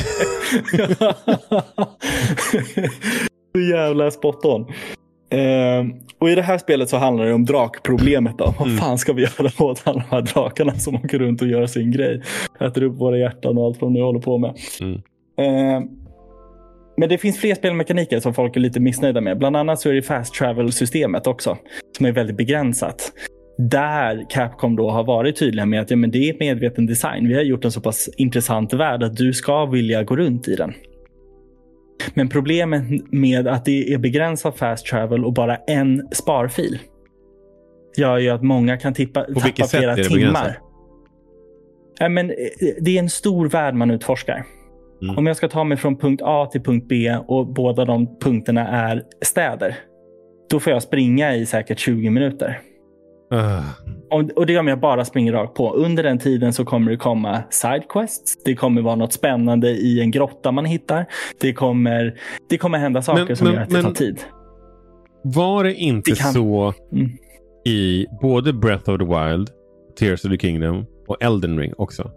Speaker 2: Så jävla spot on. Eh, och i det här spelet så handlar det om drakproblemet då. Vad fan ska vi göra åt alla de här drakarna som åker runt och gör sin grej? Äter upp våra hjärtan och allt vad de håller på med. Mm. Eh, men det finns fler spelmekaniker som folk är lite missnöjda med. Bland annat så är det fast travel-systemet också. Som är väldigt begränsat. Där Capcom då har varit tydliga med att ja, men det är medveten design. Vi har gjort en så pass intressant värld att du ska vilja gå runt i den. Men problemet med att det är begränsat fast travel och bara en sparfil gör ju att många kan tippa,
Speaker 1: På tappa flera
Speaker 2: timmar. Ja, men det är en stor värld man utforskar. Mm. Om jag ska ta mig från punkt A till punkt B och båda de punkterna är städer, då får jag springa i säkert tjugo minuter. Uh. Och, och det är om jag bara springer rakt på. Under den tiden så kommer det komma sidequests. Det kommer vara något spännande i en grotta man hittar. Det kommer, det kommer hända saker men, som men, gör att det tar tid.
Speaker 1: Var det inte det kan... så mm. i både Breath of the Wild, Tears of the Kingdom och Elden Ring också?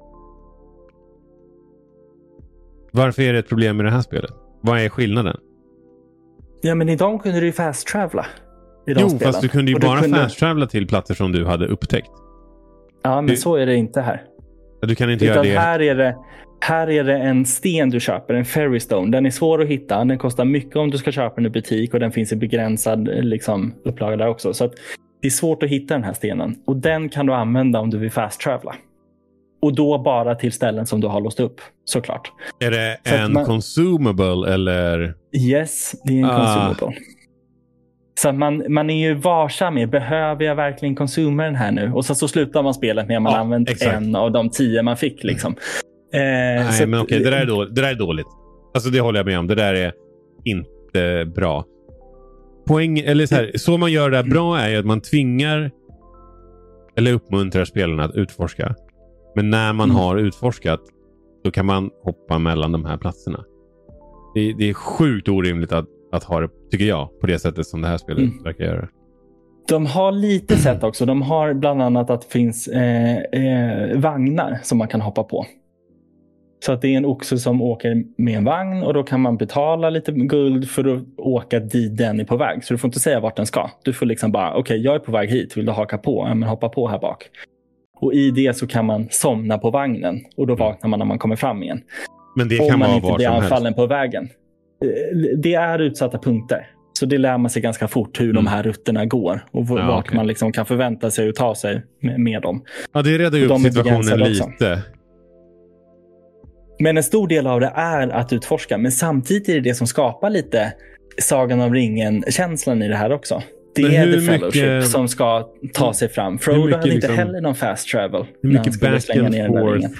Speaker 1: Varför är det ett problem med det här spelet? Vad är skillnaden?
Speaker 2: Ja, men i dem kunde du ju fast travela.
Speaker 1: Jo, spelen. Fast du kunde ju och bara kunde... fast-travela till platser som du hade upptäckt.
Speaker 2: Ja, men du... så är det inte här.
Speaker 1: Du kan inte
Speaker 2: Utan
Speaker 1: göra det.
Speaker 2: Här är det. Här är det en sten du köper, en fairy stone. Den är svår att hitta. Den kostar mycket om du ska köpa den i butik och den finns i begränsad liksom, upplaga där också. Så att det är svårt att hitta den här stenen. Och den kan du använda om du vill fast-travela. Och då bara till ställen som du har låst upp, såklart.
Speaker 1: Är det så en man... consumable eller?
Speaker 2: Yes, det är en ah. consumable. Så att man, man är ju varsam med, behöver jag verkligen konsumera den här nu? Och så, så slutar man spelet med att man ja, använt exakt. en av de tio man fick. Liksom. Eh,
Speaker 1: Nej, så men okej, okay, det, där är dåligt. det där är dåligt. Alltså det håller jag med om. Det där är inte bra. Poäng, eller så här, så man gör det där bra är ju att man tvingar eller uppmuntrar spelarna att utforska. Men när man mm. har utforskat, då kan man hoppa mellan de här platserna. Det, det är sjukt orimligt att att ha det, tycker jag, på det sättet som det här spelet mm. verkar göra.
Speaker 2: De har lite sätt också. De har bland annat att det finns eh, eh, vagnar som man kan hoppa på. Så att det är en oxe som åker med en vagn och då kan man betala lite guld för att åka dit den är på väg. Så du får inte säga vart den ska. Du får liksom bara, okej, okay, jag är på väg hit. Vill du haka på? Ja, men hoppa på här bak. Och i det så kan man somna på vagnen och då vaknar man när man kommer fram igen.
Speaker 1: Men det kan
Speaker 2: om man
Speaker 1: vara
Speaker 2: inte blir
Speaker 1: som
Speaker 2: anfallen
Speaker 1: helst.
Speaker 2: På vägen. Det är utsatta punkter. Så det lär man sig ganska fort hur mm. de här rutterna går. Och vart ja, okay. man liksom kan förvänta sig att ta sig med, med dem.
Speaker 1: Ja, det räddar ju upp situationen lite. Också.
Speaker 2: Men en stor del av det är att utforska. Men samtidigt är det det som skapar lite Sagan om ringen-känslan i det här också. Det är The Fellowship mycket, som ska ta sig fram. Frodo hade inte liksom, heller någon fast travel.
Speaker 1: Hur mycket back and forth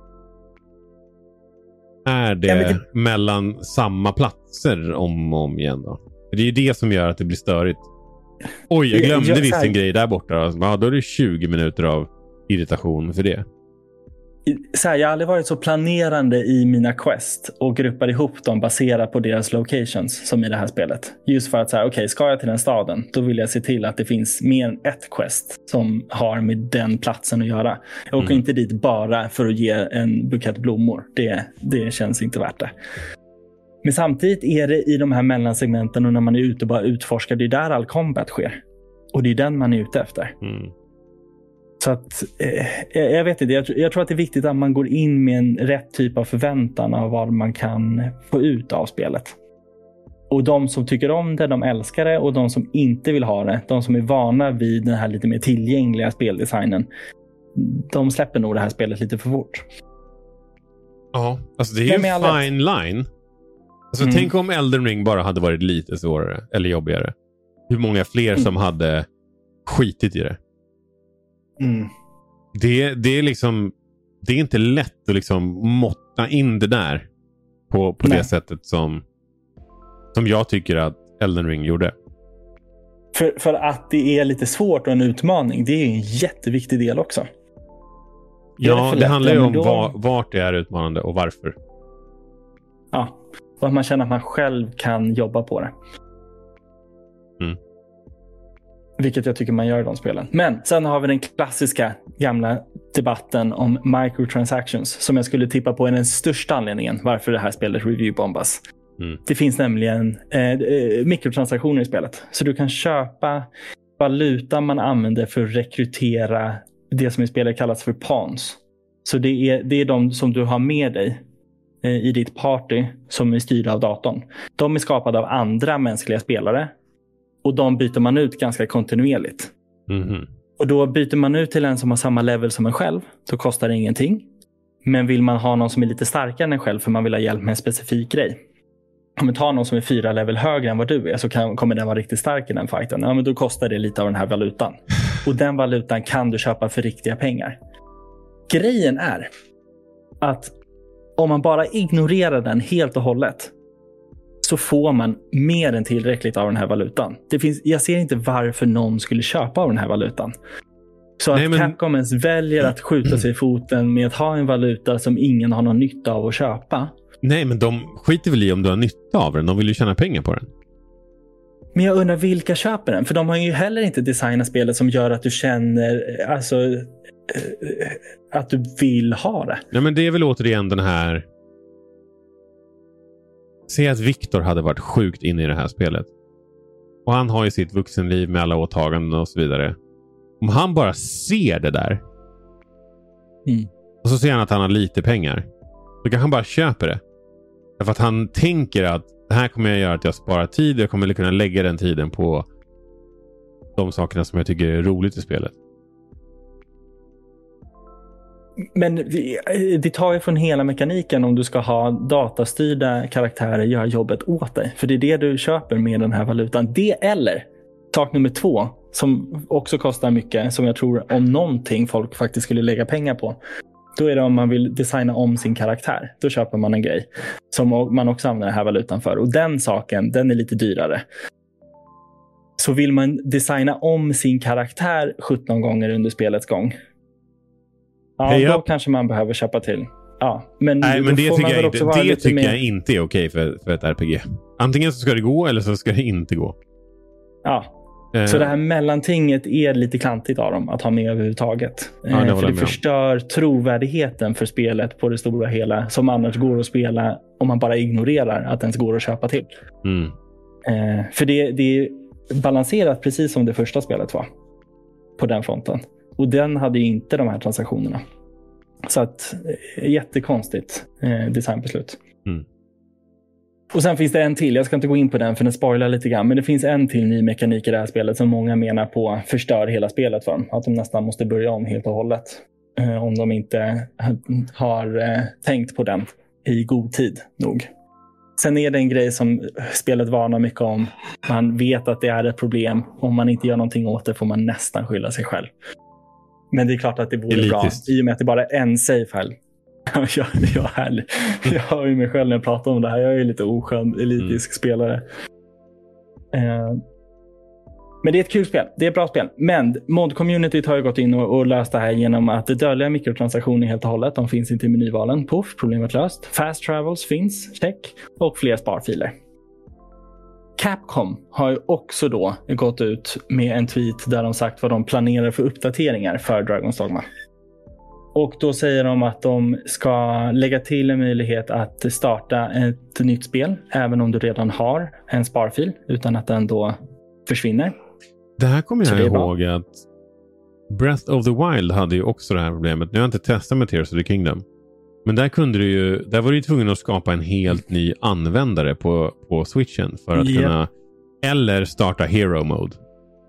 Speaker 1: är det, ja, det mellan samma platser om och om igen då? Det är ju det som gör att det blir störigt. Oj, jag glömde jag, jag, visst en grej där borta. Ja, då är det tjugo minuter av irritation för det.
Speaker 2: Så här, jag har aldrig varit så planerande i mina quest och gruppar ihop dem baserat på deras locations som i det här spelet. Just för att så här, okej, okay, ska jag till den staden, då vill jag se till att det finns mer än ett quest som har med den platsen att göra. Jag åker mm. inte dit bara för att ge en bukett blommor. Det, det känns inte värt det. Men samtidigt är det i de här mellansegmenten och när man är ute och bara utforskar, det är där all combat sker. Och det är den man är ute efter. Mm. Så att, eh, jag vet inte, jag, jag tror att det är viktigt att man går in med en rätt typ av förväntan av vad man kan få ut av spelet. Och de som tycker om det, de älskar det. Och de som inte vill ha det, de som är vana vid den här lite mer tillgängliga speldesignen, de släpper nog det här spelet lite för fort.
Speaker 1: Ja, alltså det är ju en fine line. Alltså mm. tänk om Elden Ring bara hade varit lite svårare eller jobbigare. Hur många fler mm. som hade skitit i det. Mm. Det, det är liksom det är inte lätt att liksom måtta in det där på, på det sättet som som jag tycker att Elden Ring gjorde.
Speaker 2: För, för att det är lite svårt och en utmaning, det är en jätteviktig del också. Det
Speaker 1: ja, det, det handlar ju om då... var, vart det är utmanande och varför.
Speaker 2: Ja, och att man känner att man själv kan jobba på det. Mm. Vilket jag tycker man gör i de spelen. Men sen har vi den klassiska gamla debatten om microtransactions som jag skulle tippa på är den största anledningen varför det här spelet reviewbombas. Mm. Det finns nämligen eh, eh, mikrotransaktioner i spelet. Så du kan köpa valuta man använder för att rekrytera det som i spelet kallas för pawns. Så det är, det är de som du har med dig eh, i ditt party som är styrda av datorn. De är skapade av andra mänskliga spelare. Och de byter man ut ganska kontinuerligt. Mm-hmm. Och då byter man ut till en som har samma level som en själv. Då kostar det ingenting. Men vill man ha någon som är lite starkare än en själv för man vill ha hjälp med en specifik grej. Om man tar någon som är fyra level högre än vad du är så kan, kommer den vara riktigt stark i den fighten. Ja, men då kostar det lite av den här valutan. Och den valutan kan du köpa för riktiga pengar. Grejen är att om man bara ignorerar den helt och hållet så får man mer än tillräckligt av den här valutan. Det finns, jag ser inte varför någon skulle köpa av den här valutan. Så att Nej, men... Capcom ens väljer att skjuta sig i foten med att ha en valuta som ingen har någon nytta av att köpa.
Speaker 1: Nej, men de skiter väl i om du har nytta av den. De vill ju tjäna pengar på den.
Speaker 2: Men jag undrar vilka köper den. För de har ju heller inte designat spelet som gör att du känner alltså, att du vill ha det.
Speaker 1: Nej, men det är väl återigen den här... Se att Victor hade varit sjukt inne i det här spelet. Och han har ju sitt vuxenliv med alla åtaganden och så vidare. Om han bara ser det där mm. och så ser han att han har lite pengar, då kan han bara köpa det. Därför att han tänker att det här kommer jag göra att jag sparar tid. Jag kommer kunna lägga den tiden på de sakerna som jag tycker är roligt i spelet.
Speaker 2: Men det tar ju från hela mekaniken om du ska ha datastyrda karaktärer göra jobbet åt dig. För det är det du köper med den här valutan. Det eller sak nummer två som också kostar mycket, som jag tror om någonting folk faktiskt skulle lägga pengar på. Då är det om man vill designa om sin karaktär. Då köper man en grej som man också använder den här valutan för. Och den saken, den är lite dyrare. Så vill man designa om sin karaktär sjutton gånger under spelets gång, ja, hey, då kanske man behöver köpa till. Ja, men
Speaker 1: Nej, men det tycker, jag inte, det tycker jag inte är okej för, för ett R P G. Antingen så ska det gå eller så ska det inte gå.
Speaker 2: Ja, eh. så det här mellantinget är lite klantigt av dem att ha med överhuvudtaget. Ja, eh, för det förstör trovärdigheten för spelet på det stora hela, som annars går att spela om man bara ignorerar att det ens går att köpa till. Mm. Eh, för det, det är balanserat precis som det första spelet var på den fronten. Och den hade ju inte de här transaktionerna. Så att, jättekonstigt eh, designbeslut. Mm. Och sen finns det en till, jag ska inte gå in på den för den spoilar lite grann. Men det finns en till ny mekanik i det här spelet som många menar på förstör hela spelet för dem. Att de nästan måste börja om helt och hållet. Eh, om de inte har eh, tänkt på den i god tid nog. Sen är det en grej som spelet varnar mycket om. Man vet att det är ett problem. Om man inte gör någonting åt det får man nästan skylla sig själv. Men det är klart att det vore
Speaker 1: Elitist.
Speaker 2: bra. I och med att det bara är en save-file. jag, jag, jag, jag har ju mig själv när jag pratar om det här. Jag är ju lite oskön elitisk mm. spelare. Uh, men det är ett kul spel. Det är ett bra spel. Men mod-communityt har ju gått in och, och löst det här genom att dölja mikrotransaktioner helt och hållet. De finns inte i menyvalen. Puff, problemet löst. Fast travels finns, check. Och fler sparfiler. Capcom har ju också då gått ut med en tweet där de sagt vad de planerar för uppdateringar för Dragon's Dogma. Och då säger de att de ska lägga till en möjlighet att starta ett nytt spel även om du redan har en sparfil utan att den då försvinner.
Speaker 1: Det här kommer jag ihåg bra. Att Breath of the Wild hade ju också det här problemet. Nu har jag inte testat med Tears of the Kingdom. Men där kunde du ju, där var du ju tvungen att skapa en helt ny användare på, på Switchen för att yep. kunna, eller starta Hero Mode.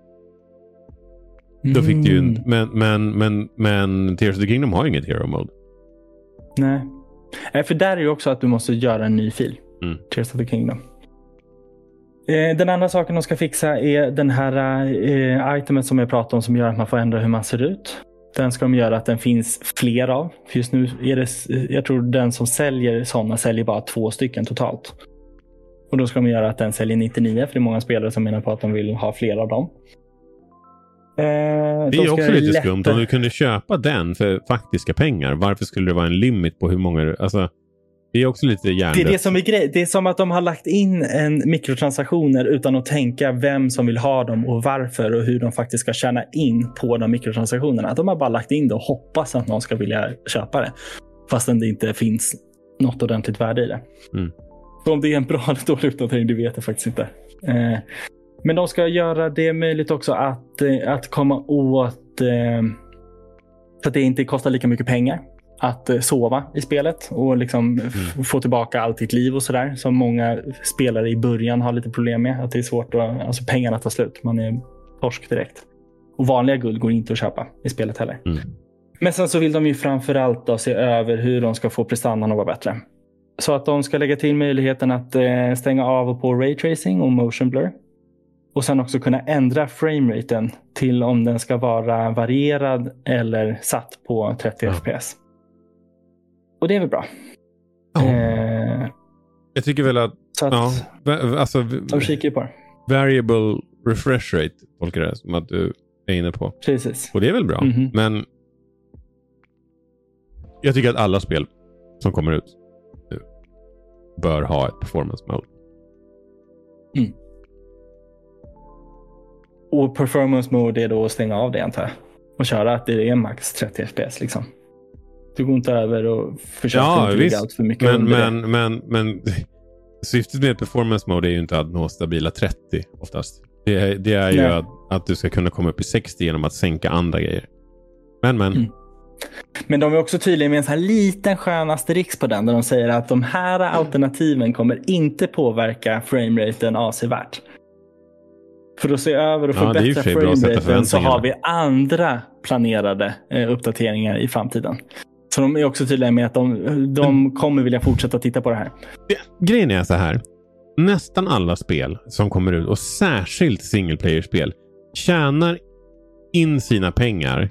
Speaker 1: Mm. Då fick du ju, men, men, men, men Tears of the Kingdom har ju inget Hero Mode.
Speaker 2: Nej. För där är det ju också att du måste göra en ny fil.
Speaker 1: Mm.
Speaker 2: Tears of the Kingdom. Den andra saken de ska fixa är den här eh, itemet som jag pratade om som gör att man får ändra hur man ser ut. Den ska de göra att den finns fler av. För just nu är det, jag tror den som säljer sådana säljer bara två stycken totalt. Och då ska de göra att den säljer nittionio för det är många spelare som menar på att de vill ha fler av dem. Eh,
Speaker 1: det är också lite lätta... skumt om du kunde köpa den för faktiska pengar. Varför skulle det vara en limit på hur många... Alltså, det är också lite hjärndött.
Speaker 2: Det är det som är grej. Det är som att de har lagt in en mikrotransaktioner utan att tänka vem som vill ha dem och varför och hur de faktiskt ska tjäna in på de mikrotransaktionerna. De har bara lagt in det och hoppas att någon ska vilja köpa det. Fastän det inte finns något ordentligt värde i det.
Speaker 1: Mm.
Speaker 2: Så om det är en bra eller dålig uppdatering, det vet jag faktiskt inte. Eh, men de ska göra det möjligt också att, eh, att komma åt eh, så att det inte kostar lika mycket pengar att eh, sova i spelet och liksom mm. f- få tillbaka allt ditt liv och sådär som många spelare i början har lite problem med. Att det är svårt att, alltså pengarna tar slut. Man är torsk direkt. Och vanliga guld går inte att köpa i spelet heller.
Speaker 1: Mm.
Speaker 2: Men sen så vill de ju framförallt då se över hur de ska få prestandan att vara bättre. Så att de ska lägga till möjligheten att eh, stänga av och på raytracing och motion blur. Och sen också kunna ändra frameraten till om den ska vara varierad eller satt på trettio ja. F P S. Och det är väl bra.
Speaker 1: Oh. Eh, jag tycker väl att...
Speaker 2: Så att
Speaker 1: ja, alltså,
Speaker 2: de kikar på det.
Speaker 1: Variable refresh rate tolkar det som att du är inne på.
Speaker 2: Precis.
Speaker 1: Och det är väl bra. Mm-hmm. Men jag tycker att alla spel som kommer ut nu bör ha ett performance mode.
Speaker 2: Mm. Och performance mode är då att stänga av det antar jag. Och köra att det är max trettio F P S liksom. Du går inte över och försöker
Speaker 1: ja,
Speaker 2: inte ligga allt för mycket
Speaker 1: men,
Speaker 2: under
Speaker 1: men, men, men syftet med performance mode är ju inte att nå stabila trettio oftast. Det är, det är ju att, att du ska kunna komma upp i sextio genom att sänka andra grejer. Men, men. Mm.
Speaker 2: Men de är också tydliga med en sån här liten skön asterisk på den där de säger att de här alternativen kommer inte påverka frameraten avsevärt. För att se över och
Speaker 1: ja,
Speaker 2: förbättra frameraten så har vi andra planerade eh, uppdateringar i framtiden. Så de är också tydliga med att de, de kommer vilja fortsätta titta på det här.
Speaker 1: Grejen är så här. Nästan alla spel som kommer ut och särskilt single player-spel tjänar in sina pengar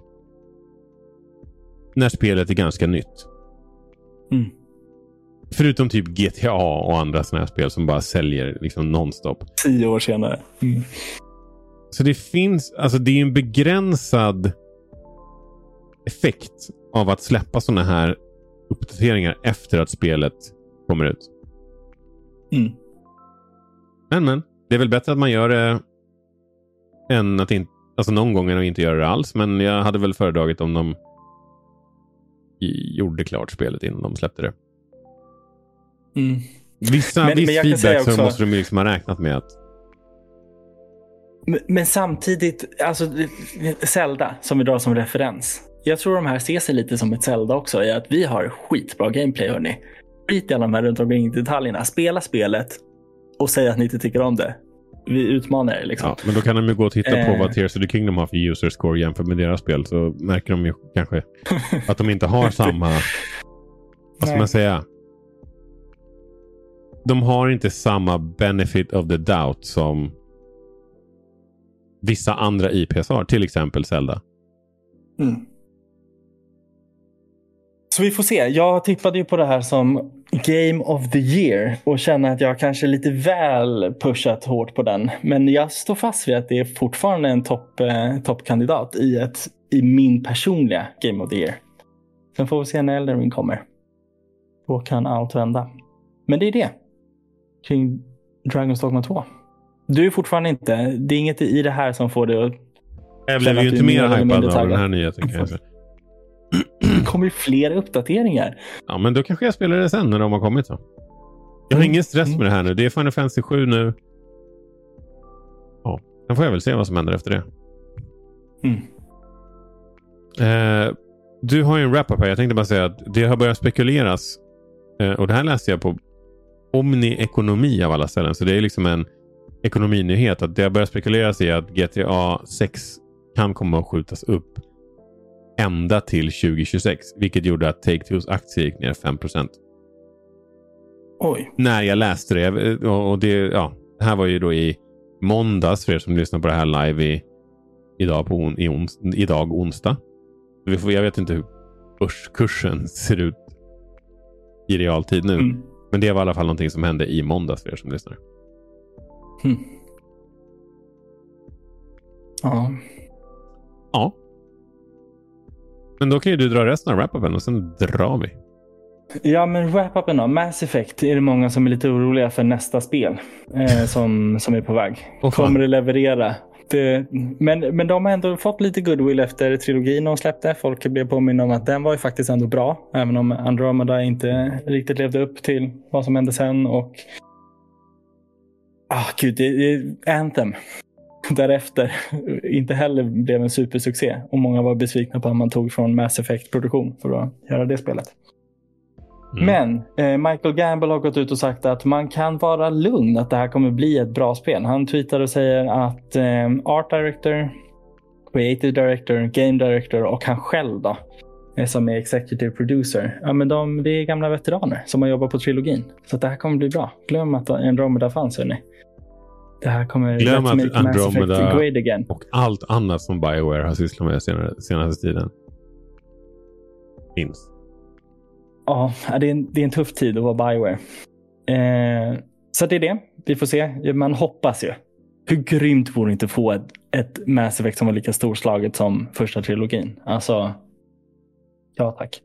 Speaker 1: när spelet är ganska nytt.
Speaker 2: Mm.
Speaker 1: Förutom typ G T A och andra sådana här spel som bara säljer liksom nonstop.
Speaker 2: Tio år senare. Mm.
Speaker 1: Så det finns, alltså det är en begränsad effekt av att släppa sådana här uppdateringar efter att spelet kommer ut.
Speaker 2: Mm.
Speaker 1: Men men, det är väl bättre att man gör det än att inte, alltså någon gång än att inte göra det alls. Men jag hade väl föredragit om de gjorde klart spelet innan de släppte det.
Speaker 2: Mm.
Speaker 1: Vissa
Speaker 2: men,
Speaker 1: viss
Speaker 2: men
Speaker 1: feedback
Speaker 2: också,
Speaker 1: så måste de liksom ha räknat med att
Speaker 2: men, men samtidigt alltså Zelda som vi drar som referens. Jag tror de här ser sig lite som ett Zelda också i att vi har skitbra gameplay hörni. Skit i alla de här runt omkring detaljerna. Spela spelet och säg att ni inte tycker om det. Vi utmanar er liksom.
Speaker 1: Ja, men då kan de ju gå och titta eh. på vad Tears of the Kingdom har för user score jämfört med deras spel så märker de ju kanske att de inte har samma vad ska man säga de har inte samma benefit of the doubt som vissa andra I P:s har, till exempel Zelda.
Speaker 2: Mm. Så vi får se. Jag tippade ju på det här som Game of the Year och känner att jag kanske lite väl pushat hårt på den. Men jag står fast vid att det är fortfarande en topp, eh, toppkandidat i, ett, i min personliga Game of the Year. Sen får vi se när Elden Ring kommer. Då kan allt vända. Men det är det. Kring Dragon's Dogma två. Du är fortfarande inte... Det är inget i det här som får dig att...
Speaker 1: Jag blev ju inte mer hypad av den här nyheten kanske.
Speaker 2: Det kommer ju fler uppdateringar.
Speaker 1: Ja, men då kanske jag spelar det sen när de har kommit så. Jag har mm. ingen stress med det här nu. Det är Final Fantasy sju nu. Ja, sen får jag väl se vad som händer efter det.
Speaker 2: Mm.
Speaker 1: Eh, du har ju en wrap-up här. Jag tänkte bara säga att det har börjat spekuleras. Eh, och det här läste jag på Omni-ekonomi av alla ställen. Så det är liksom en ekonominyhet. Att det har börjat spekuleras i att G T A sex kan komma att skjutas upp ända till tjugo tjugosex. Vilket gjorde att Take-Two's aktie gick ner fem procent.
Speaker 2: Oj.
Speaker 1: När jag läste det. Och det, ja, det här var ju då i måndags för er som lyssnar på det här live i, idag, på on, i ons, idag onsdag. Vi får, jag vet inte hur börskursen ser ut i realtid nu. Mm. Men det var i alla fall någonting som hände i måndags för er som lyssnar.
Speaker 2: Mm. Ja.
Speaker 1: Ja. Men då kan ju du dra resten av wrap-upen och sen drar vi.
Speaker 2: Ja, men wrap-upen då. Mass Effect är det många som är lite oroliga för nästa spel eh, som, som är på väg. Oh, kommer det leverera? Det, men, men de har ändå fått lite goodwill efter trilogin de släppte. Folk blev påminna om att den var ju faktiskt ändå bra. Även om Andromeda inte riktigt levde upp till vad som hände sen. Och ah, gud, det är Anthem. Därefter inte heller blev en supersuccé. Och många var besvikna på att man tog från Mass Effect-produktion för att göra det spelet. Mm. Men eh, Michael Gamble har gått ut och sagt att man kan vara lugn att det här kommer bli ett bra spel. Han tweetar och säger att eh, Art Director, Creative Director, Game Director och han själv då, som är Executive Producer, ja, men de, det är gamla veteraner som har jobbat på trilogin. Så att det här kommer bli bra. Glöm att Andromeda fanns, hörni. Det här kommer
Speaker 1: Glöm att Andromeda och allt annat som BioWare har sysslat med senare, senaste tiden finns.
Speaker 2: Ja, det är, en, det är en tuff tid att vara BioWare. Eh, så det är det. Vi får se. Man hoppas ju. Hur grymt vore inte att få ett, ett Mass Effect som var lika storslaget som första trilogin. Alltså, ja tack.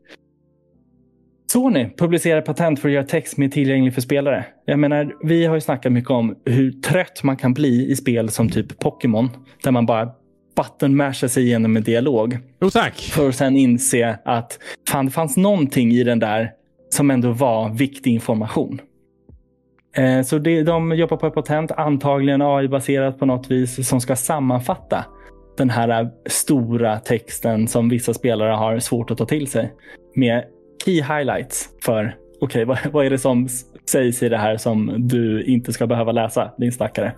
Speaker 2: Sony publicerar patent för att göra text mer tillgänglig för spelare. Jag menar, vi har ju snackat mycket om hur trött man kan bli i spel som typ Pokémon. Där man bara button-mashar sig igenom en dialog.
Speaker 1: Jo, tack.
Speaker 2: För att sen inse att fan, det fanns någonting i den där som ändå var viktig information. Eh, så det, de jobbar på ett patent, antagligen A I-baserat på något vis, som ska sammanfatta den här stora texten som vissa spelare har svårt att ta till sig. Med key highlights för, okej, okay, vad, vad är det som sägs i det här som du inte ska behöva läsa, din stackare.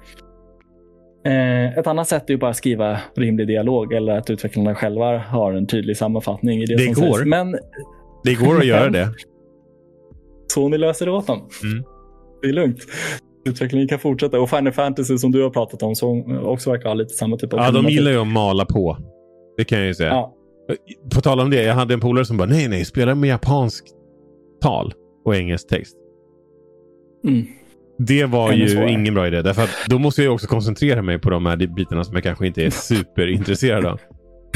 Speaker 2: Eh, ett annat sätt är ju bara att skriva rimlig dialog eller att utvecklarna själva har en tydlig sammanfattning i det, det som går. Sägs. Men
Speaker 1: det går att göra det.
Speaker 2: Sony löser det åt dem. Mm. Det är lugnt. Utvecklingen kan fortsätta. Och Final Fantasy som du har pratat om så också verkar ha lite samma typ av...
Speaker 1: Ja, de gillar ju att mala på. Det kan jag ju säga. Ja. På tal om det, jag hade en polare som bara nej, nej, spela med japansk tal och engelsk text.
Speaker 2: Mm.
Speaker 1: Det var ju svårare. Ingen bra idé. Därför att då måste jag också koncentrera mig på de här bitarna som jag kanske inte är superintresserad av.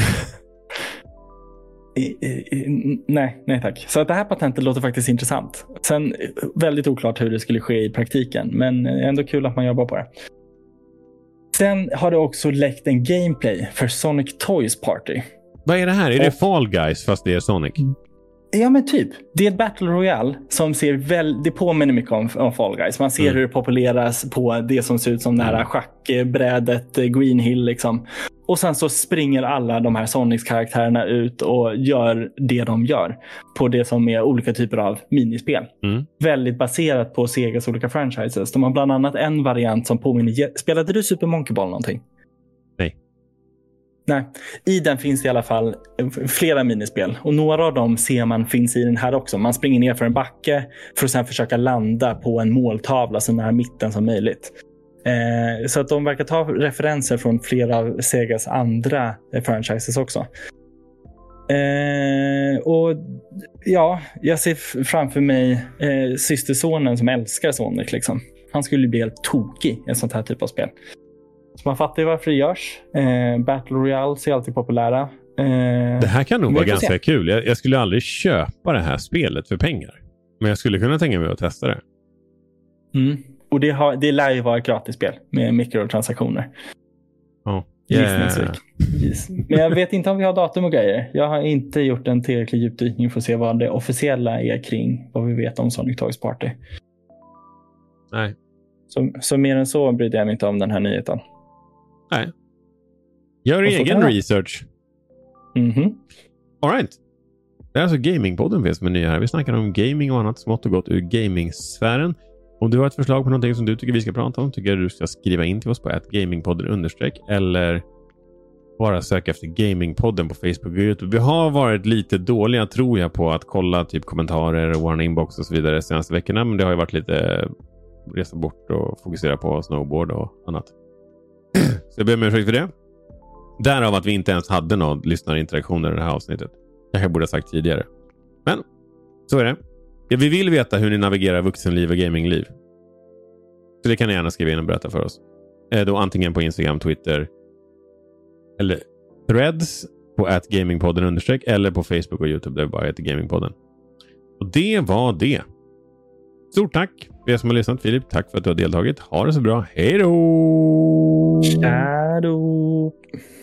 Speaker 2: I, i, nej, nej tack. Så att det här patentet låter faktiskt intressant. Sen väldigt oklart hur det skulle ske i praktiken. Men ändå kul att man jobbar på det. Sen har det också läckt en gameplay för Sonic Toys Party.
Speaker 1: Vad är det här? Är och, det Fall Guys fast det är Sonic?
Speaker 2: Ja, men typ. Det är ett Battle Royale som ser väl, det påminner mycket om, om Fall Guys. Man ser mm. hur det populeras på det som ser ut som det här schackbrädet Green Hill liksom. Och sen så springer alla de här Sonics-karaktärerna ut och gör det de gör på det som är olika typer av minispel. Mm. Väldigt baserat på Segas olika franchises. De har bland annat en variant som påminner... Spelade du Super Monkey Ball någonting?
Speaker 1: Nej.
Speaker 2: Nej, i den finns det i alla fall flera minispel. Och några av dem ser man finns i den här också. Man springer ner för en backe för att sedan försöka landa på en måltavla så nära mitten som möjligt. Eh, så att de verkar ta referenser från flera av Segas andra eh, franchises också. Eh, och ja, jag ser framför mig eh, systersonen som älskar Sonic liksom. Han skulle bli helt tokig i en sånt här typ av spel. Så man fattar ju varför det görs. Eh, Battle Royale är alltid populära. Eh,
Speaker 1: det här kan nog vara ganska
Speaker 2: se.
Speaker 1: kul. Jag, jag skulle aldrig köpa det här spelet för pengar. Men jag skulle kunna tänka mig att testa det.
Speaker 2: Mm. Och det, har, det lär ju vara ett gratisspel med mikrotransaktioner.
Speaker 1: Ja. Yeah.
Speaker 2: Yes. Men jag vet inte om vi har datum och grejer. Jag har inte gjort en tillräcklig djupdykning för att se vad det officiella är kring vad vi vet om Sonic Toys Party.
Speaker 1: Nej.
Speaker 2: Så, så mer än så brydde jag mig inte om den här nyheten.
Speaker 1: Nej. Gör egen research.
Speaker 2: Mhm.
Speaker 1: All right. Det är alltså Gamingpodden finns med nya här. Vi snackar om gaming och annat smått och gott ur gamingsfären. Om du har ett förslag på någonting som du tycker vi ska prata om, tycker du ska skriva in till oss på att gamingpodden understreck eller bara söka efter Gamingpodden på Facebook och YouTube. Vi har varit lite dåliga tror jag på att kolla typ kommentarer och vår inbox och så vidare de senaste veckorna, men det har ju varit lite resa bort och fokusera på snowboard och annat. Så jag ber om ursäkt för det. Därav att vi inte ens hade någon lyssnarinteraktioner i det här avsnittet. Jag borde ha sagt tidigare. Men så är det. Ja, vi vill veta hur ni navigerar vuxenliv och gamingliv. Så det kan ni gärna skriva in och berätta för oss. Eh, då antingen på Instagram, Twitter eller threads på at gamingpodden understreck eller på Facebook och YouTube där vi bara heter Gamingpodden. Och det var det. Stort tack för er som har lyssnat. Filip, tack för att du har deltagit. Ha det så bra. Hej då!
Speaker 2: Hej då!